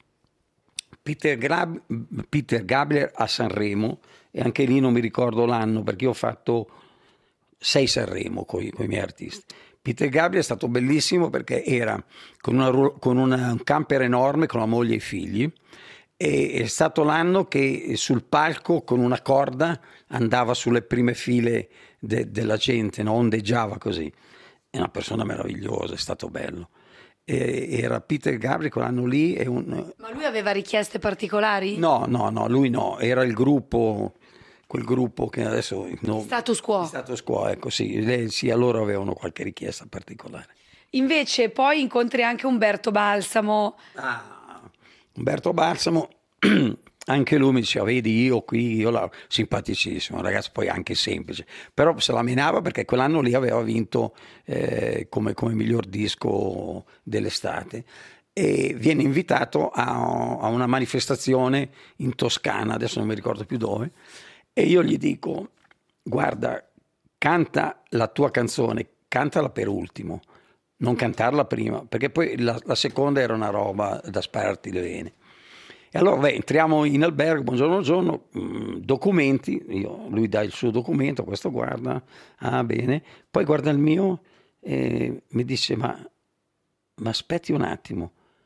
Peter, Grab- Peter Gabriel a Sanremo, e anche lì non mi ricordo l'anno, perché io ho fatto sei Sanremo con i miei artisti. Peter Gabriel è stato bellissimo perché era con, una, con una, un camper enorme con la moglie e i figli, e è stato l'anno che sul palco con una corda andava sulle prime file de, della gente, no? Ondeggiava così. È una persona meravigliosa, è stato bello. E, era Peter Gabriel quell'anno lì. E un... Ma lui aveva richieste particolari? No, no, no, lui no, era il gruppo... quel gruppo che adesso no, status quo status quo, ecco, sì, le, sì, a loro avevano qualche richiesta particolare. Invece poi incontri anche Umberto Balsamo. Ah, Umberto Balsamo, anche lui mi diceva, vedi, io qui, io là, simpaticissimo, ragazzi, poi anche semplice, però se la menava perché quell'anno lì aveva vinto eh, come, come miglior disco dell'estate, e viene invitato a, a una manifestazione in Toscana, adesso non mi ricordo più dove. E io gli dico, guarda, canta la tua canzone, cantala per ultimo, non cantarla prima, perché poi la, la seconda era una roba da spararti le vene. E allora beh, entriamo in albergo, buongiorno, buongiorno, mh, documenti, io, lui dà il suo documento, questo guarda, ah bene, poi guarda il mio e mi dice, ma, ma aspetti un attimo.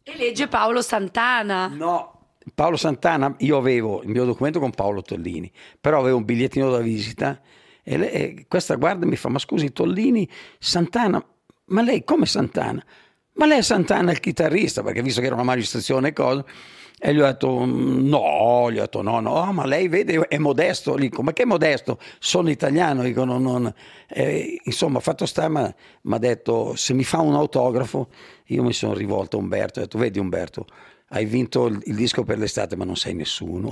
E legge Paolo Santana. No, Paolo Santana, io avevo il mio documento con Paolo Tollini, però avevo un bigliettino da visita e, lei, e questa guarda mi fa: ma scusi, Tollini, Santana, ma lei come Santana? Ma lei è Santana il chitarrista, perché visto che era una magistrazione e cosa, e gli ho detto no, gli ho detto no, no, ma lei vede è modesto, gli dico, ma che modesto? Sono italiano, dico, non, non. Eh, insomma, fatto sta, ma mi ha detto se mi fa un autografo, io mi sono rivolto a Umberto, ho detto vedi Umberto, hai vinto il, il disco per l'estate ma non sei nessuno.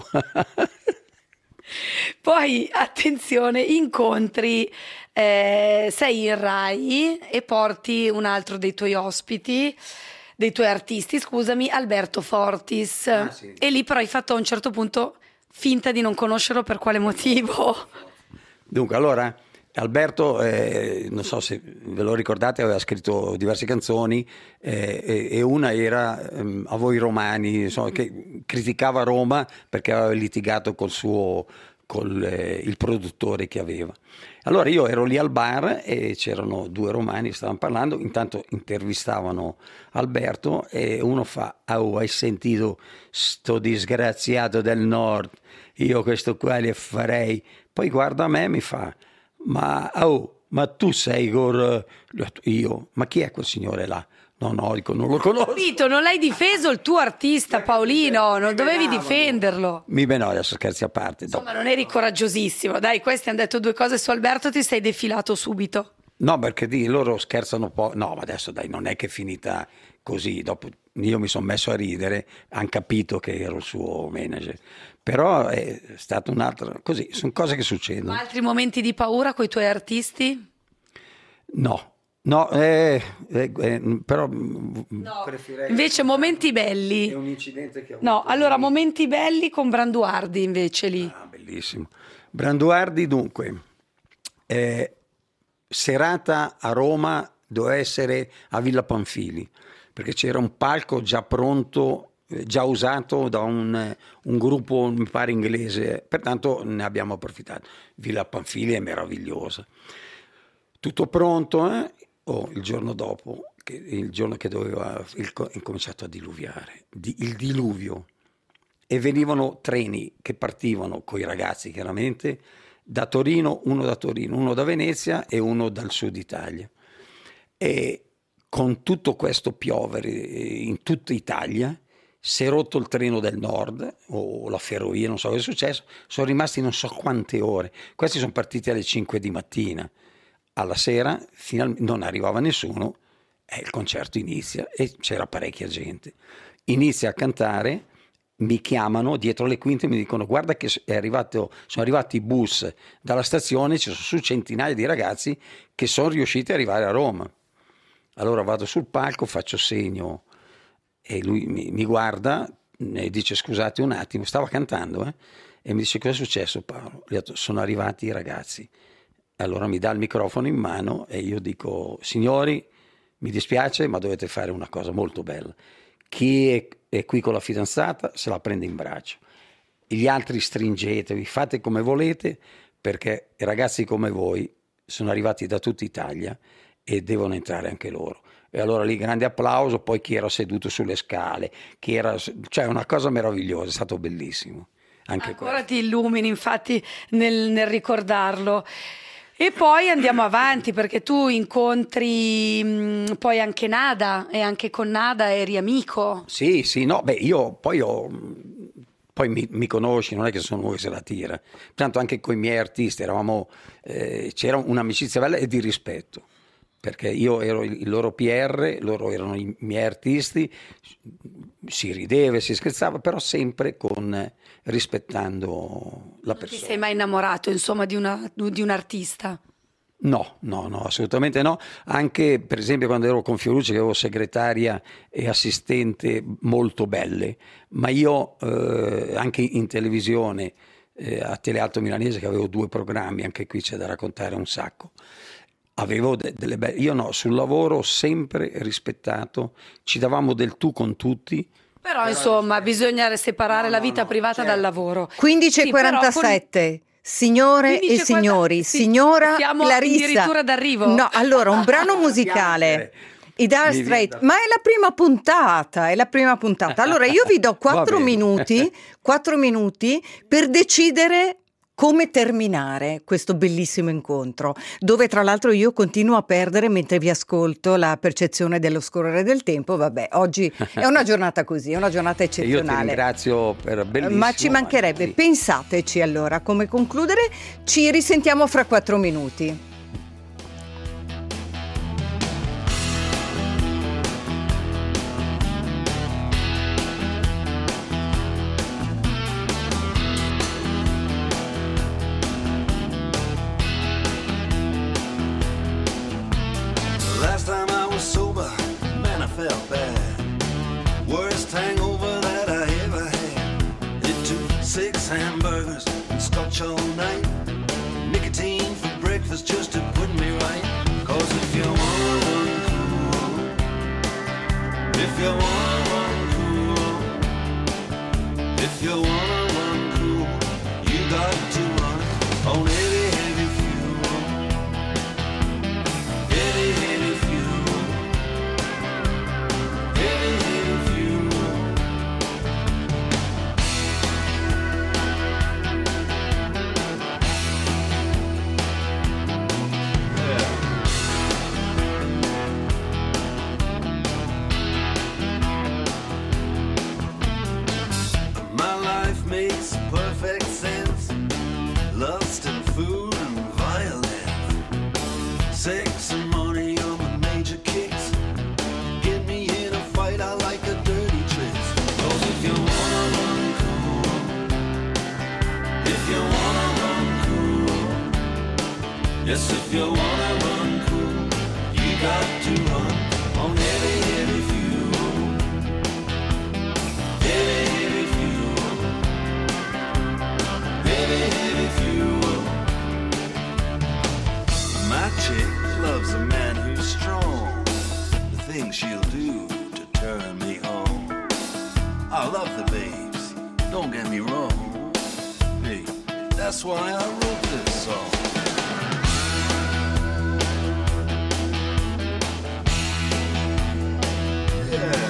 Poi, attenzione, incontri, eh, sei in Rai e porti un altro dei tuoi ospiti, dei tuoi artisti, scusami, Alberto Fortis. Ah, sì. E lì però hai fatto a un certo punto finta di non conoscerlo, per quale motivo? Dunque, allora, Alberto, eh, non so se ve lo ricordate, aveva scritto diverse canzoni eh, e, e una era ehm, A voi romani, insomma, che criticava Roma perché aveva litigato col suo, col eh, il produttore che aveva. Allora io ero lì al bar e c'erano due romani che stavano parlando, intanto intervistavano Alberto e uno fa: oh, hai sentito sto disgraziato del nord, io questo qua le farei. Poi guarda me e mi fa: ma, oh, ma tu sei col... Io, ma chi è quel signore là? No, no, dico, non lo conosco. Capito, non l'hai difeso il tuo artista, Paolino, non dovevi difenderlo. Mi no, adesso scherzi a parte. Insomma, non eri coraggiosissimo. Dai, questi hanno detto due cose su Alberto, ti sei defilato subito. No, perché di, loro scherzano un po'. No, ma adesso dai, non è che è finita così. Dopo io mi sono messo a ridere, hanno capito che ero il suo manager. Però è stato un altro... Così, sono cose che succedono. Ma altri momenti di paura con i tuoi artisti? No. No, eh, eh, eh, però No. preferirei... Invece momenti belli. È un incidente che ho No, avuto allora lì. momenti belli con Branduardi invece lì. Ah, bellissimo. Branduardi, dunque, eh, serata a Roma doveva essere a Villa Panfili, perché c'era un palco già pronto, eh, già usato da un, un gruppo, mi pare inglese, pertanto ne abbiamo approfittato. Villa Panfili è meravigliosa. Tutto pronto, eh? Oh, il giorno dopo, che, il giorno che doveva, il, è cominciato a diluviare, di, il diluvio. E venivano treni che partivano con i ragazzi chiaramente da Torino, uno da Torino, uno da Venezia e uno dal sud Italia. E con tutto questo piovere in tutta Italia si è rotto il treno del nord o la ferrovia, non so cosa è successo, sono rimasti non so quante ore. Questi sono partiti alle cinque di mattina. Alla sera final- non arrivava nessuno e il concerto inizia e c'era parecchia gente. Inizia a cantare, mi chiamano dietro le quinte e mi dicono: guarda che è arrivato, sono arrivati i bus dalla stazione, ci sono su centinaia di ragazzi che sono riusciti ad arrivare a Roma. Allora vado sul palco, faccio segno e lui mi, mi guarda e dice: scusate un attimo, stava cantando eh? E mi dice: cosa è successo Paolo? Gli ho detto: sono arrivati i ragazzi. Allora mi dà il microfono in mano e io dico: signori, mi dispiace ma dovete fare una cosa molto bella. Chi è, è qui con la fidanzata se la prende in braccio, gli altri stringetevi, fate come volete, perché ragazzi come voi sono arrivati da tutta Italia e devono entrare anche loro. E allora lì grande applauso, poi chi era seduto sulle scale, chi era, cioè una cosa meravigliosa, è stato bellissimo. Anche Ancora questo. ti illumini infatti nel, nel ricordarlo. E poi andiamo avanti perché tu incontri mh, poi anche Nada e anche con Nada eri amico. Sì, sì, no, beh, io poi ho... Poi mi, mi conosci, non è che sono uno che se la tira. Tanto anche con i miei artisti eravamo... Eh, c'era un'amicizia bella e di rispetto. Perché io ero il, il loro P R, loro erano i miei artisti, si rideva, si scherzava, però sempre con rispettando la Non ti persona. sei mai innamorato, insomma, di, una, di un artista? No, no, no, assolutamente no. Anche per esempio quando ero con Fiorucci, che avevo segretaria e assistente molto belle, ma io eh, anche in televisione, eh, a Telealto Milanese, che avevo due programmi, anche qui c'è da raccontare un sacco. Avevo de- delle belle... Io no, sul lavoro ho sempre rispettato, ci davamo del tu con tutti. Però, però insomma bisogna separare no, la no, vita no, privata certo. dal lavoro. quindici e quarantasette. Sì, con... Signore e signori, sì, signora siamo Clarissa. addirittura d'arrivo. No, allora un brano musicale. I Dire Mi Straits, viene da- ma è la prima puntata, è la prima puntata. Allora io vi do quattro bene. minuti, quattro minuti per decidere come terminare questo bellissimo incontro, dove tra l'altro io continuo a perdere mentre vi ascolto la percezione dello scorrere del tempo. Vabbè, oggi è una giornata così, è una giornata E io ti eccezionale. ringrazio per bellissimo. Ma ci mancherebbe, sì. pensateci allora come concludere, ci risentiamo fra quattro minuti. Last time I was sober, man, I felt bad. Worst hangover that I ever had. It took six hamburgers and scotch all night. Nicotine for breakfast just to put me right. Cause if you wanna run cool, if you wanna run cool, if you wanna run cool, you got to run on heavy, heavy fuel. Heavy, heavy fuel. Heavy, heavy fuel. My life makes perfect sense. Lust and food and violence. Sex and money are my major kicks. Get me in a fight, I like a dirty tricks. Cause if you wanna run cool, if you wanna run cool, yes, if you wanna run cool, you got to run on heavy, heavy fuel. Heavy, heavy fuel. Heavy, heavy fuel. My chick loves a man who's strong. The things she'll do to turn me on. I love the babes, don't get me wrong. Hey, that's why I wrote this song. Yeah.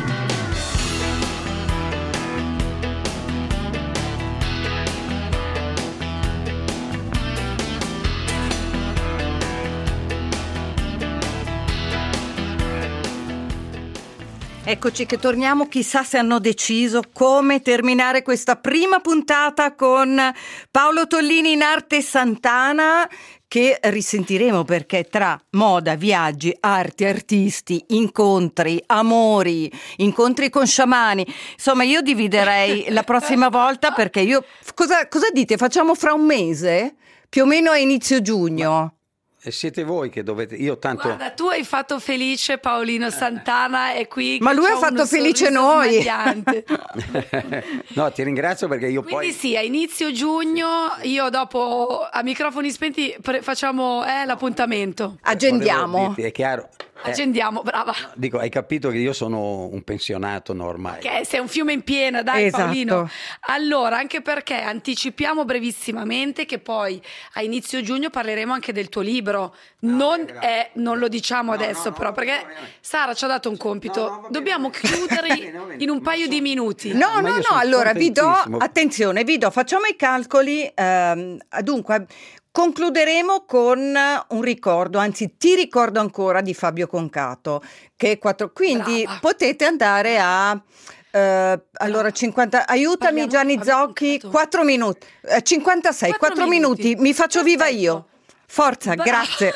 Eccoci che torniamo, chissà se hanno deciso come terminare questa prima puntata con Paolo Tollini in arte Sant'Ana, che risentiremo perché tra moda, viaggi, arti, artisti, incontri, amori, incontri con sciamani, insomma io dividerei la prossima volta perché io... Cosa, cosa dite? Facciamo fra un mese? Più o meno a inizio giugno? E siete voi che dovete. Io tanto. Guarda, tu hai fatto felice Paolino Sant'Ana e qui Ma che lui c'ha ha fatto uno felice sorriso noi. smagliante. No, ti ringrazio perché io Quindi poi. sì, a inizio giugno io dopo a microfoni spenti pre- facciamo eh, l'appuntamento. Agendiamo. Volevo dirti, è chiaro. eh, Agendiamo, brava. Dico, hai capito che io sono un pensionato no, ormai. Che sei un fiume in piena, dai Esatto. Paolino. Allora, anche perché anticipiamo brevissimamente che poi a inizio giugno parleremo anche del tuo libro. Non, è, non lo diciamo No, adesso no, no, però, va perché bene, va bene. Sara ci ha dato un compito. No, no, va bene, Dobbiamo va bene. chiudere Va bene, va bene. in un Ma paio so- di minuti. No, Ma no, io no, sono allora vi do, contentissimo. attenzione, vi do, facciamo i calcoli, ehm, dunque concluderemo con un ricordo, anzi ti ricordo ancora di Fabio Concato, che è quattro, quindi Brava. potete andare a... eh, allora cinquanta, aiutami Parliamo Gianni di Fabio Zocchi, Concato. quattro minuti, eh, cinquantasei, Quattro quattro minuti. minuti. mi faccio viva Perfetto. io, forza, Bra- grazie.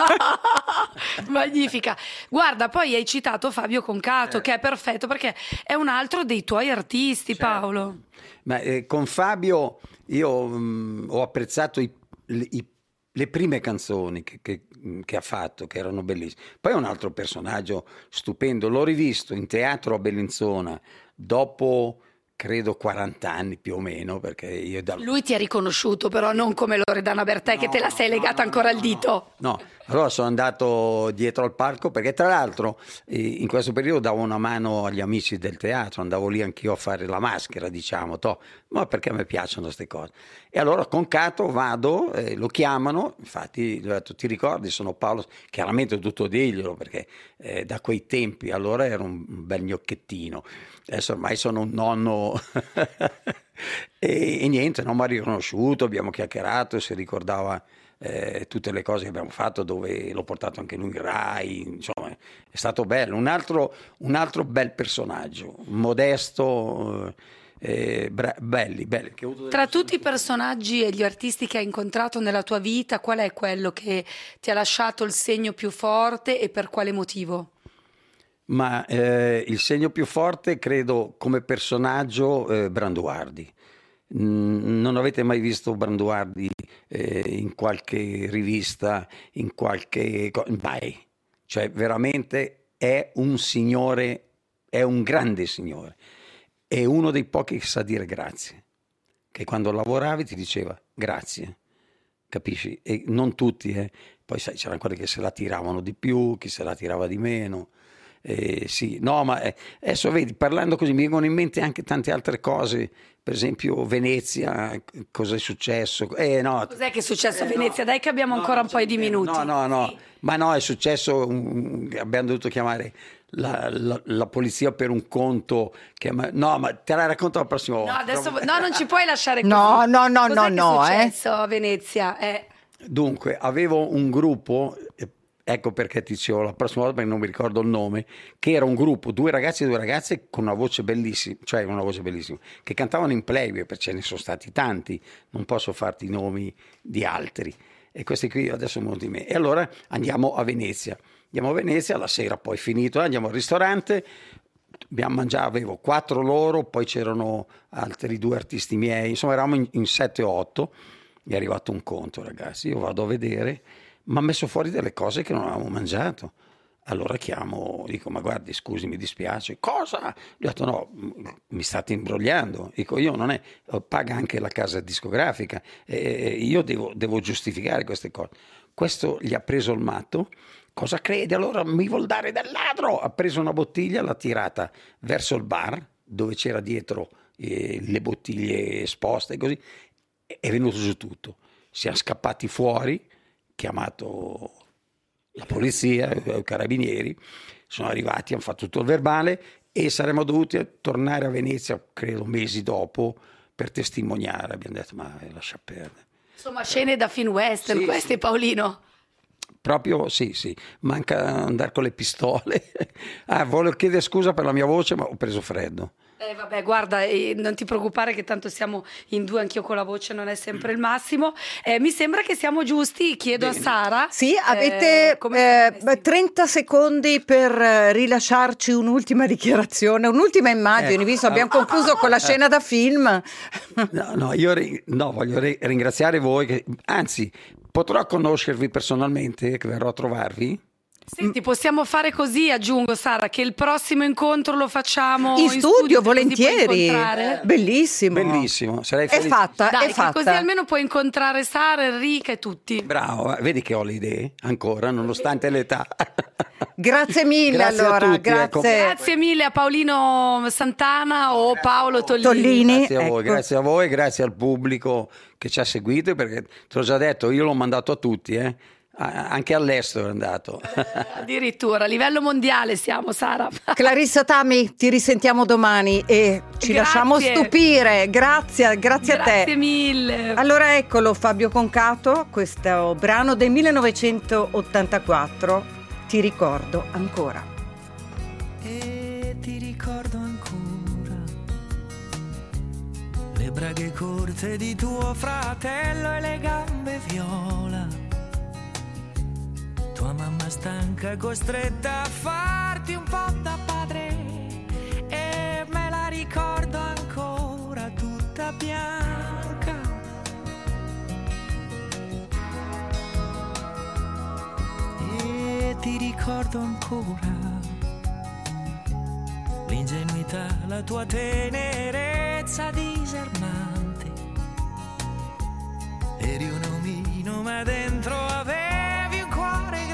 Magnifica. Guarda, poi hai citato Fabio Concato, che è perfetto perché è un altro dei tuoi artisti, Paolo. Ma eh, con Fabio io mm, ho apprezzato i, i- le prime canzoni che, che- che ha fatto, che erano bellissime. Poi è un altro personaggio stupendo. L'ho rivisto in teatro a Bellinzona dopo, credo, quaranta anni più o meno, perché io da... Lui ti ha riconosciuto, però non come Loredana Bertè, che te la sei legata ancora al dito. No, Allora sono andato dietro al palco perché tra l'altro eh, in questo periodo davo una mano agli amici del teatro, andavo lì anch'io a fare la maschera, diciamo, toh, ma perché mi piacciono queste cose. E allora con Cato vado, eh, lo chiamano, infatti gli ho detto ti ricordi, sono Paolo, chiaramente ho dovuto dirglielo perché eh, da quei tempi allora ero un bel gnocchettino, adesso ormai sono un nonno e, e niente, non mi ha riconosciuto, abbiamo chiacchierato, si ricordava Eh, tutte le cose che abbiamo fatto, dove l'ho portato anche lui in Rai, insomma è stato bello, un altro, un altro bel personaggio, modesto, eh, bra- belli, belli che ho avuto Tra tutti i personaggi e gli artisti che hai incontrato nella tua vita, qual è quello che ti ha lasciato il segno più forte e per quale motivo? ma eh, il segno più forte credo come personaggio eh, Branduardi. Non avete mai visto Branduardi eh, in qualche rivista, in qualche... Vai, cioè veramente è un signore, è un grande signore, è uno dei pochi che sa dire grazie, che quando lavoravi ti diceva grazie, capisci? E non tutti, eh. Poi sai, c'erano quelli che se la tiravano di più, chi se la tirava di meno. Eh, sì, no, ma eh, adesso vedi, parlando così mi vengono in mente anche tante altre cose, per esempio Venezia, cosa è successo? Eh, no, Cos'è che è successo a eh, Venezia? no, Dai che abbiamo no, ancora un paio di eh, minuti. No, no, no, Sì. ma no, è successo, um, abbiamo dovuto chiamare la, la, la polizia per un conto, che, no, ma te la racconto la prossima volta. No, adesso no, non ci puoi lasciare così. No, no, no, Cos'è no, che no, è eh. successo a Venezia? Eh. Dunque, avevo un gruppo, ecco perché ti dicevo la prossima volta perché non mi ricordo il nome, che era un gruppo, due ragazzi e due ragazze con una voce bellissima, cioè una voce bellissima, che cantavano in Playboy, perché ce ne sono stati tanti, non posso farti i nomi di altri, e questi qui adesso sono venuti me. E allora andiamo a Venezia, andiamo a Venezia, la sera poi finito, andiamo al ristorante, abbiamo mangiato, avevo quattro loro, poi c'erano altri due artisti miei, insomma eravamo in, in sette o otto, mi è arrivato un conto, ragazzi, io vado a vedere, ma ha messo fuori delle cose che non avevamo mangiato. Allora chiamo, dico, ma guardi, scusi, mi dispiace. Cosa? Gli ho detto, no, mi state imbrogliando. Dico, io non è, paga anche la casa discografica, e io devo, devo giustificare queste cose. Questo gli ha preso il matto. Cosa crede? Allora mi vuol dare del ladro. Ha preso una bottiglia, l'ha tirata verso il bar, dove c'era dietro eh, le bottiglie esposte e così. È venuto su tutto. Siamo scappati fuori, chiamato la polizia, i carabinieri, sono arrivati, hanno fatto tutto il verbale e saremmo dovuti tornare a Venezia, credo mesi dopo, per testimoniare. Abbiamo detto, ma lascia perdere. Insomma, scene da film western, Sì, queste, sì. Paolino. Proprio sì, sì, manca andare con le pistole. Ah, volevo chiedere scusa per la mia voce, ma ho preso freddo. Eh, vabbè, guarda, eh, non ti preoccupare che tanto siamo in due, anch'io con la voce non è sempre il massimo. Eh, mi sembra che siamo giusti, chiedo Bene. a Sara. Sì, avete eh, come siamo eh, messi? trenta secondi per eh, rilasciarci un'ultima dichiarazione, un'ultima immagine, Ecco. visto abbiamo concluso con la scena da film. No, no, io ri- no, voglio ri- ringraziare voi, che, anzi, potrò conoscervi personalmente, che verrò a trovarvi? Senti, possiamo fare così, aggiungo Sara, che il prossimo incontro lo facciamo In studio, così puoi volentieri. incontrare. Bellissimo. Bellissimo, sarei È felice. fatta, Dai, è che fatta. così almeno puoi incontrare Sara, Enrica e tutti. Bravo, vedi che ho le idee ancora, nonostante l'età. Grazie mille, Grazie a allora, tutti, ecco. grazie. Grazie mille a Paolino Santana o Paolo Tollini. Tollini. Grazie a voi, Ecco. grazie a voi, grazie al pubblico che ci ha seguito, perché te l'ho già detto, io l'ho mandato a tutti, eh. A- anche all'estero è andato. Addirittura, a livello mondiale siamo, Sara. Clarissa Tami, ti risentiamo domani e ci Grazie. lasciamo stupire. Grazie, grazie a te. Grazie mille. Allora eccolo Fabio Concato, questo brano del millenovecentottantaquattro, Ti ricordo ancora. E ti ricordo ancora le braghe corte di tuo fratello e le gambe viola, tua mamma stanca costretta a farti un po' da padre, e me la ricordo ancora tutta bianca. E ti ricordo ancora l'ingenuità, la tua tenerezza disarmante. Eri un omino ma dentro avevi un cuore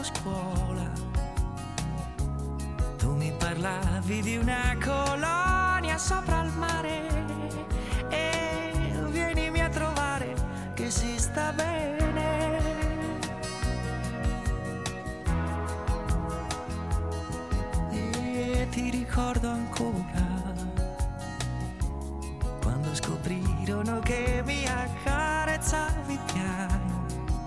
scuola. Tu mi parlavi di una colonia sopra il mare e vienimi a trovare che si sta bene. E ti ricordo ancora quando scoprirono che mi accarezzavi piano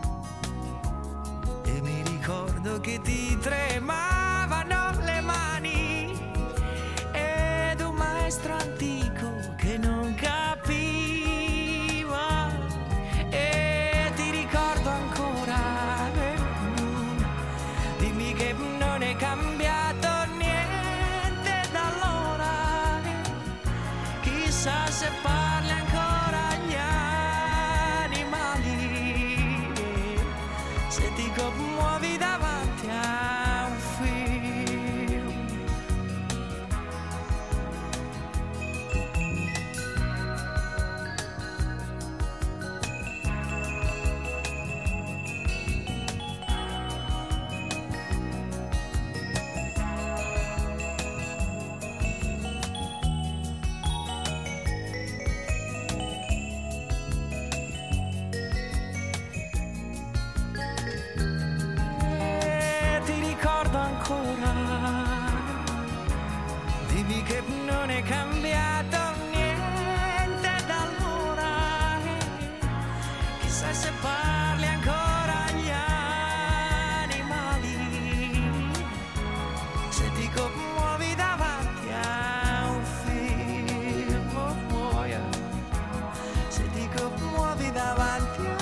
e mi ricordo che ti tremavano le mani ed un maestro antico che non capiva. E ti ricordo ancora, eh, dimmi che non è cambiato niente da allora, chissà se parli ancora agli animali, se ti commuovi davanti a un film. E ti ricordo ancora, dimmi che non è cambiato niente da allora, chissà se parli ancora agli animali, se ti commuovi davanti a un film, oh, yeah. Se ti commuovi davanti a un film.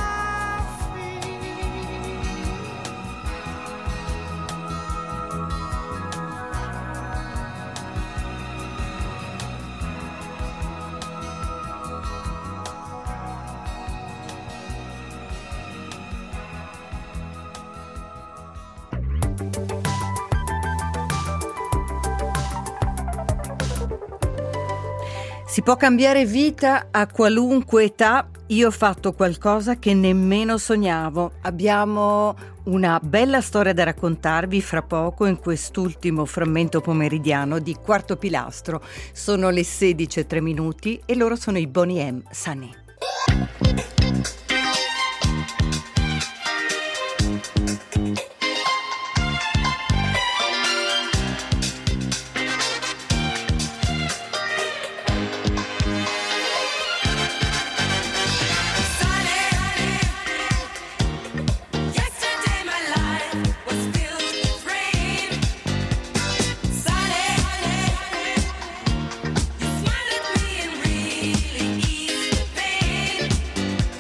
Si può cambiare vita a qualunque età. Io ho fatto qualcosa che nemmeno sognavo. Abbiamo una bella storia da raccontarvi fra poco in quest'ultimo frammento pomeridiano di Quarto Pilastro. Sono le sedici e tre minuti e loro sono i Boney M. Sunny. Yesterday my life was filled with rain. Sunny, you smiled at me and really eased the pain.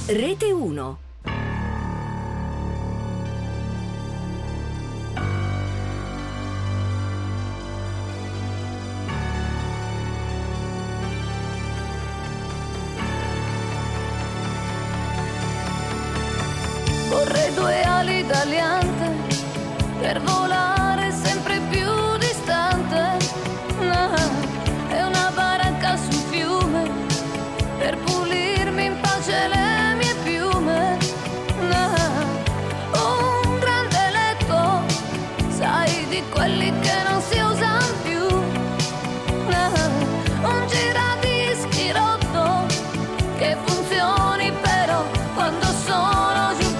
Rete uno. Vorrei due ali d'aliante per volare sempre più distante. No, è una baracca sul fiume per pulirmi in pace le mie piume. No, un grande letto, sai, di quelli che non si usano più. No, un giradischi rotto che funzioni però quando sono giù.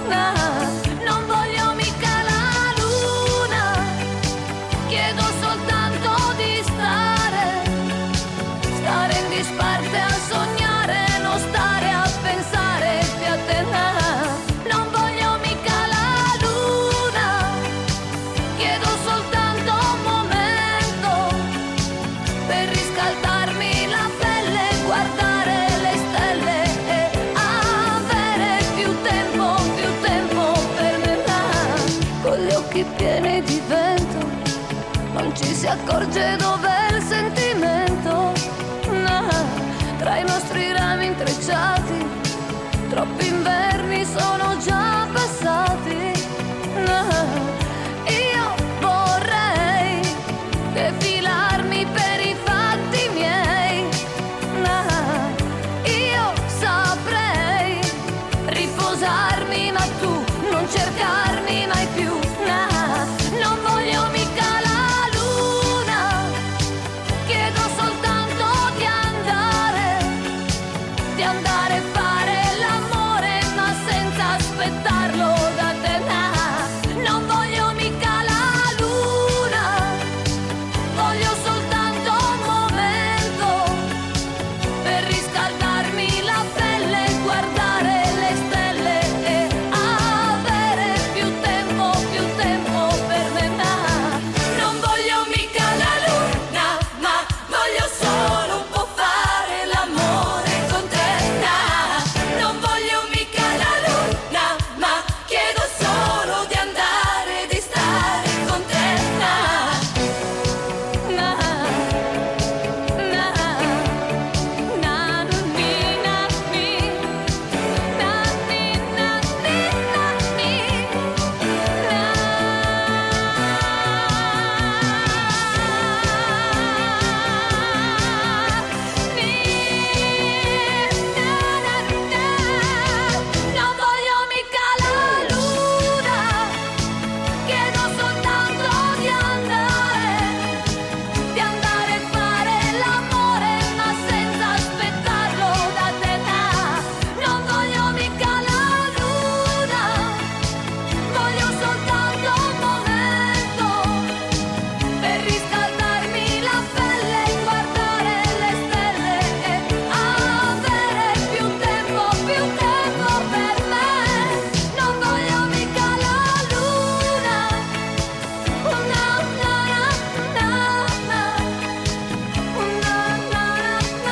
Non voglio mica la luna, chiedo soltanto di stare, stare in disparte a sognare, non stare a pensare più a te. Non voglio mica la luna, chiedo soltanto un momento per riscaldarmi la pelle, guardare le stelle e avere più tempo, più tempo per me. Con gli occhi pieni di vento non ci si accorge dov'è il sentimento. No, tra i nostri rami intrecciati troppi inverni sono già passati. No, io vorrei defilarmi per i fatti miei. No, io saprei riposarmi ma tu non cercarmi mai più. Nah, non voglio mica la luna, chiedo soltanto di andare, di andare a fare l'amore ma senza aspettarlo da te. Nah, non voglio mica la luna, voglio soltanto un momento per riscaldarmi la pelle, guardare le stelle e avere più tempo, più tempo per me. Non voglio mica la luna, ma voglio solo un po' fare l'amore con te. Non voglio mica la luna, ma chiedo solo di andare, di stare con te. Na, na, na, ni, na, ni. Na, ni, na, ni, na, ni. Non voglio mica la luna, chiedo soltanto di andare, di andare a fare l'amore ma senza aspettarlo da te. Non voglio mica la luna, voglio soltanto un momento per riscaldarmi la pelle, guardare le stelle e avere più tempo, più tempo per me. Non voglio mica la luna, una, na, na, na, una, na, na,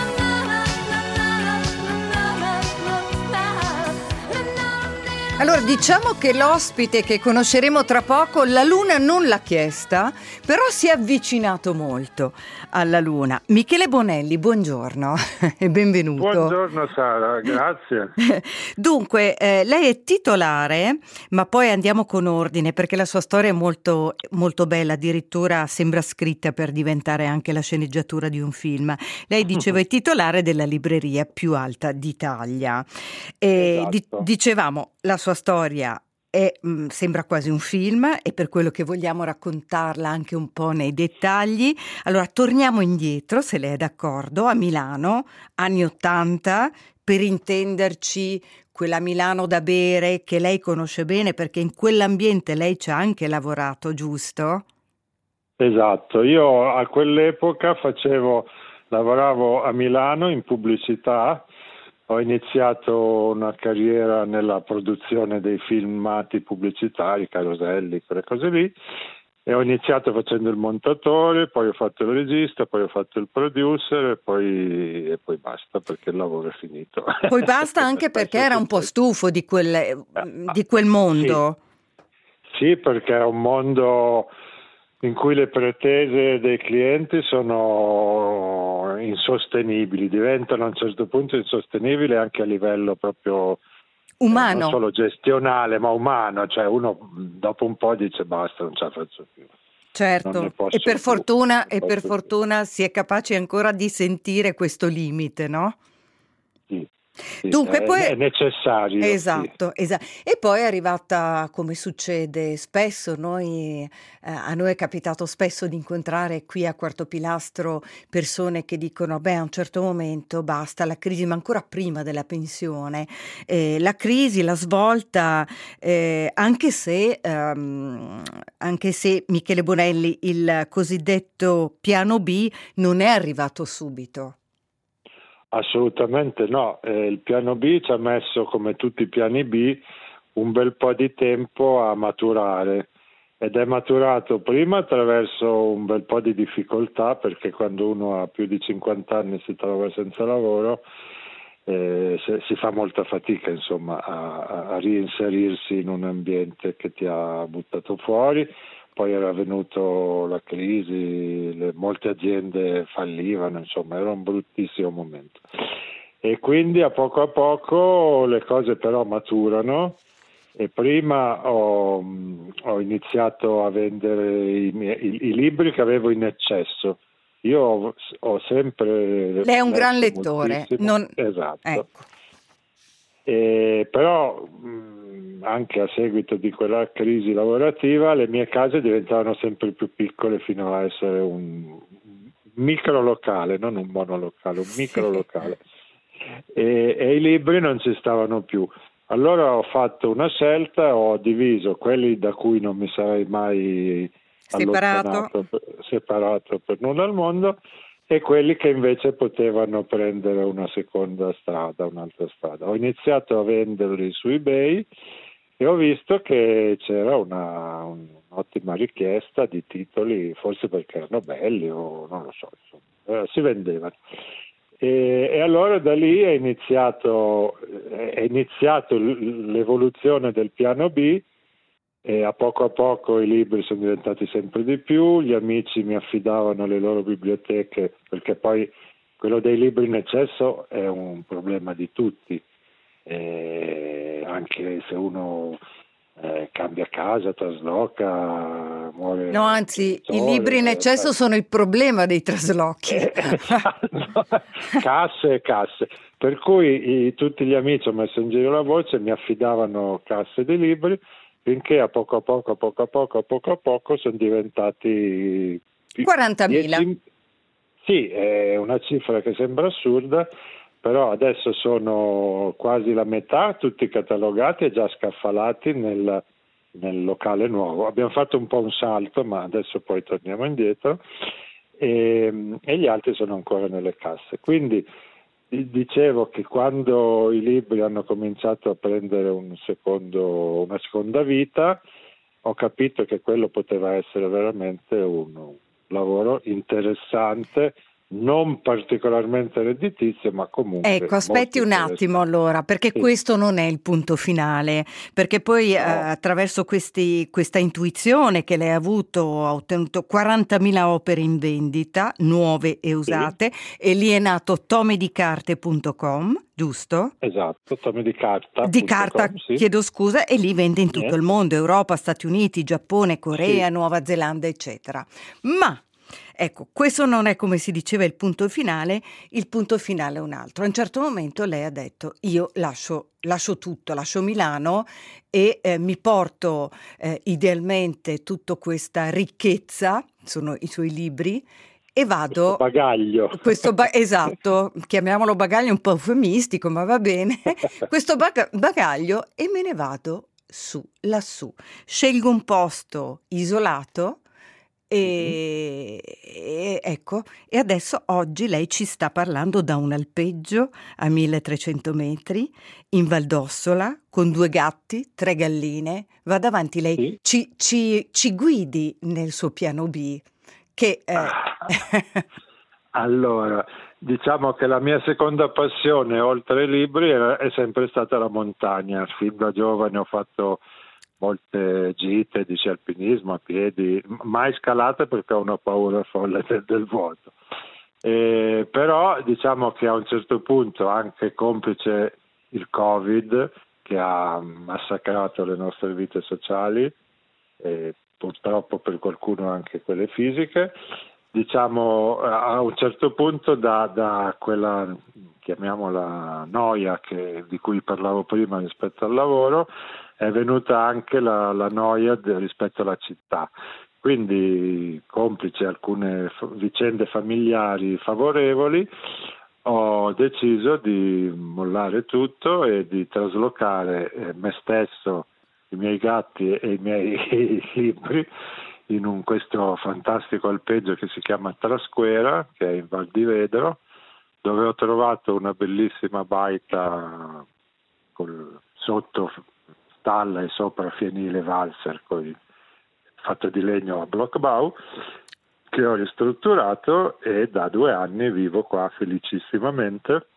na. Allora, diciamo che l'ospite che conosceremo tra poco la Luna non l'ha chiesta, però si è avvicinato molto alla Luna. Michele Bonelli, buongiorno e benvenuto. Buongiorno Sara, grazie. Dunque, eh, lei è titolare, ma poi andiamo con ordine perché la sua storia è molto, molto bella, addirittura sembra scritta per diventare anche la sceneggiatura di un film. Lei diceva è titolare della libreria più alta d'Italia. E Esatto. di- dicevamo, la sua storia è, mh, sembra quasi un film e per quello che vogliamo raccontarla anche un po' nei dettagli. Allora, torniamo indietro, se lei è d'accordo, a Milano, anni ottanta, per intenderci quella Milano da bere che lei conosce bene perché in quell'ambiente lei ci ha anche lavorato, giusto? Esatto, io a quell'epoca facevo, lavoravo a Milano in pubblicità, ho iniziato una carriera nella produzione dei filmati pubblicitari, caroselli, quelle cose lì, E ho iniziato facendo il montatore, poi ho fatto il regista, poi ho fatto il producer e poi, e poi basta perché il lavoro è finito. Poi basta anche perché era un po' stufo di quel, di quel mondo. Sì. Sì, perché è un mondo in cui le pretese dei clienti sono insostenibili, diventano a un certo punto insostenibili anche a livello proprio umano, eh, non solo gestionale ma umano, cioè uno dopo un po' dice basta, non ce la faccio più. Certo, e per più. fortuna, e per più. fortuna si è capaci ancora di sentire questo limite, no? Sì. Sì, Dunque, è, poi è necessario. esatto, sì. esatto. E poi è arrivata, come succede spesso, noi, eh, a noi è capitato spesso di incontrare qui a Quarto Pilastro persone che dicono: beh, a un certo momento basta la crisi, ma ancora prima della pensione, eh, la crisi, la svolta, eh, anche se, ehm, anche se Michele Bonelli, il cosiddetto piano B, non è arrivato subito. Assolutamente no, eh, il piano B ci ha messo, come tutti i piani B, un bel po' di tempo a maturare ed è maturato prima attraverso un bel po' di difficoltà, perché quando uno ha più di cinquanta anni si trova senza lavoro, eh, se, si fa molta fatica insomma a, a reinserirsi in un ambiente che ti ha buttato fuori. Poi era venuto la crisi, le, molte aziende fallivano, insomma era un bruttissimo momento. E quindi a poco a poco le cose però maturano e prima ho, ho iniziato a vendere i, miei, i, i libri che avevo in eccesso. Io ho, ho sempre... Lei è un gran lettore. Non... Esatto. Ecco. E, però... Mh, anche a seguito di quella crisi lavorativa le mie case diventavano sempre più piccole fino a essere un micro locale, non un monolocale, un micro locale e, e i libri non ci stavano più. Allora ho fatto una scelta, ho diviso quelli da cui non mi sarei mai separato, separato per nulla al mondo e quelli che invece potevano prendere una seconda strada, un'altra strada. Ho iniziato a venderli su eBay e ho visto che c'era una, un'ottima richiesta di titoli, forse perché erano belli o non lo so, insomma, eh, si vendevano. E, e allora da lì è iniziato, è iniziato l'evoluzione del piano B e a poco a poco i libri sono diventati sempre di più, gli amici mi affidavano le loro biblioteche, perché poi quello dei libri in eccesso è un problema di tutti. Eh, anche se uno eh, cambia casa, trasloca, muore. No, anzi, i libri in eccesso eh, sono il problema dei traslochi. Eh, esatto. Casse e casse. Per cui i, tutti gli amici, ho messo in giro la voce, mi affidavano casse di libri, finché a poco a poco, a poco a poco, a poco a poco sono diventati quarantamila. dieci... Sì, è una cifra che sembra assurda, però adesso sono quasi la metà, tutti catalogati e già scaffalati nel, nel locale nuovo. Abbiamo fatto un po' un salto, ma adesso poi torniamo indietro, e, e gli altri sono ancora nelle casse. Quindi dicevo che quando i libri hanno cominciato a prendere un secondo, una seconda vita, ho capito che quello poteva essere veramente un lavoro interessante, non particolarmente redditizio, ma comunque... Ecco, aspetti un attimo allora, perché sì. Questo non è il punto finale, perché poi no. eh, attraverso questi, questa intuizione che lei ha avuto, ha ottenuto quarantamila opere in vendita, nuove e usate, sì. E lì è nato tomedicarte punto com, giusto? Esatto, Tome di Carta. Di carta, com, sì. chiedo scusa, e lì vende in tutto eh. il mondo, Europa, Stati Uniti, Giappone, Corea, sì. Nuova Zelanda, eccetera. Ma... Ecco, questo non è, come si diceva, il punto finale, il punto finale è un altro. A un certo momento lei ha detto: io lascio, lascio tutto, lascio Milano e eh, mi porto eh, idealmente tutta questa ricchezza, sono i suoi libri, e vado... Questo bagaglio. Questo ba- esatto, chiamiamolo bagaglio un po' eufemistico, ma va bene. Questo bag- bagaglio e me ne vado su, lassù. Scelgo un posto isolato E, e ecco, e adesso oggi lei ci sta parlando da un alpeggio a milletrecento metri in Val d'Ossola con due gatti, tre galline. Vada avanti, lei Sì. ci, ci, ci guidi nel suo piano B. Che eh, Allora, diciamo che la mia seconda passione, oltre ai libri, è, è sempre stata la montagna. Fin da giovane ho fatto molte gite di sci alpinismo a piedi, mai scalate perché ho una paura folle del, del vuoto. Eh, però diciamo che a un certo punto, anche complice il Covid, che ha massacrato le nostre vite sociali, e purtroppo per qualcuno anche quelle fisiche, diciamo a un certo punto da, da quella, chiamiamola noia che, di cui parlavo prima rispetto al lavoro, è venuta anche la, la noia de, rispetto alla città. Quindi, complice alcune f- vicende familiari favorevoli, ho deciso di mollare tutto e di traslocare eh, me stesso, i miei gatti e i miei libri in un, questo fantastico alpeggio che si chiama Trasquera, che è in Val di Vedro, dove ho trovato una bellissima baita col, sotto stalla e sopra fienile valser con, fatto di legno a bloccbau, che ho ristrutturato e da due anni vivo qua felicissimamente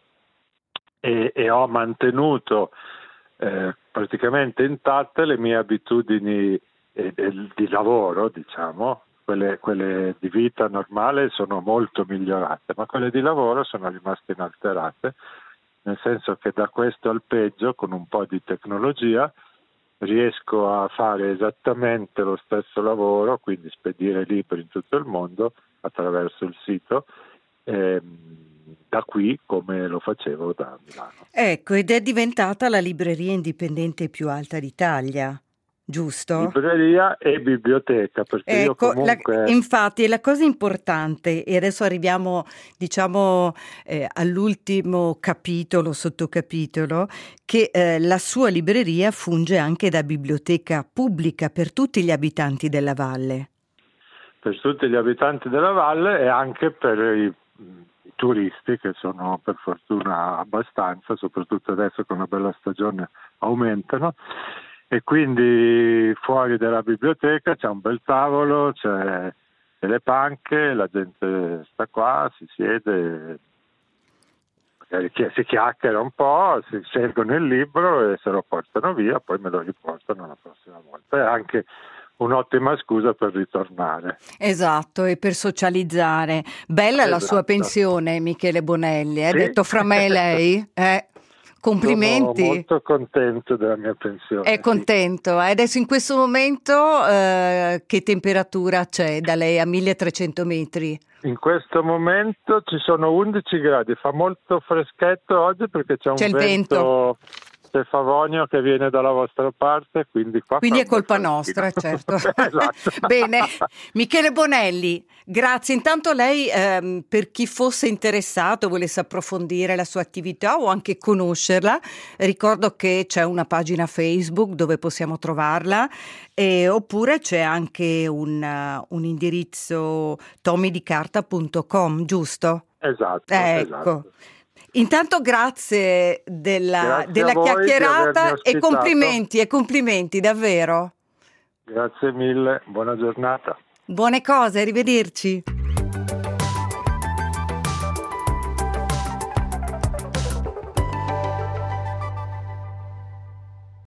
e, e ho mantenuto eh, praticamente intatte le mie abitudini eh, di lavoro, diciamo. Quelle, quelle di vita normale sono molto migliorate, ma quelle di lavoro sono rimaste inalterate, nel senso che da questo alpeggio, con un po' di tecnologia, riesco a fare esattamente lo stesso lavoro, quindi spedire libri in tutto il mondo attraverso il sito, ehm, da qui come lo facevo da Milano. ecco, ed è diventata la libreria indipendente più alta d'Italia, giusto? Libreria e biblioteca, perché io Ecco, la- comunque... infatti la cosa importante, e adesso arriviamo diciamo eh, all'ultimo capitolo, sottocapitolo, che eh, la sua libreria funge anche da biblioteca pubblica per tutti gli abitanti della valle. per tutti gli abitanti della valle e anche per i, i turisti, che sono per fortuna abbastanza, soprattutto adesso con una bella stagione aumentano, e quindi fuori dalla biblioteca c'è un bel tavolo, c'è delle panche, la gente sta qua, si siede, si chiacchiera un po', si scelgono il libro e se lo portano via, poi me lo riportano la prossima volta. È anche un'ottima scusa per ritornare. Esatto, e per socializzare. Bella la sua Esatto. pensione, Michele Bonelli, eh? Sì. Detto fra me e lei. Eh? Complimenti. Sono molto contento della mia pensione. È sì. contento. Eh, Adesso in questo momento eh, che temperatura c'è da lei a milletrecento metri? In questo momento ci sono undici gradi, fa molto freschetto oggi perché c'è un C'è il vento cefalonio che viene dalla vostra parte, quindi qua Quindi fa è colpa un bel nostra, freschino. certo. Esatto. Bene, Michele Bonelli, grazie. Intanto lei, ehm, per chi fosse interessato, volesse approfondire la sua attività o anche conoscerla, ricordo che c'è una pagina Facebook dove possiamo trovarla, e, oppure c'è anche un, uh, un indirizzo tomidicarta punto com, giusto? Esatto, Ecco. esatto. Intanto grazie della, Grazie della a voi di chiacchierata avermi e ospitato. complimenti e complimenti davvero. Grazie mille, buona giornata. Buone cose, arrivederci.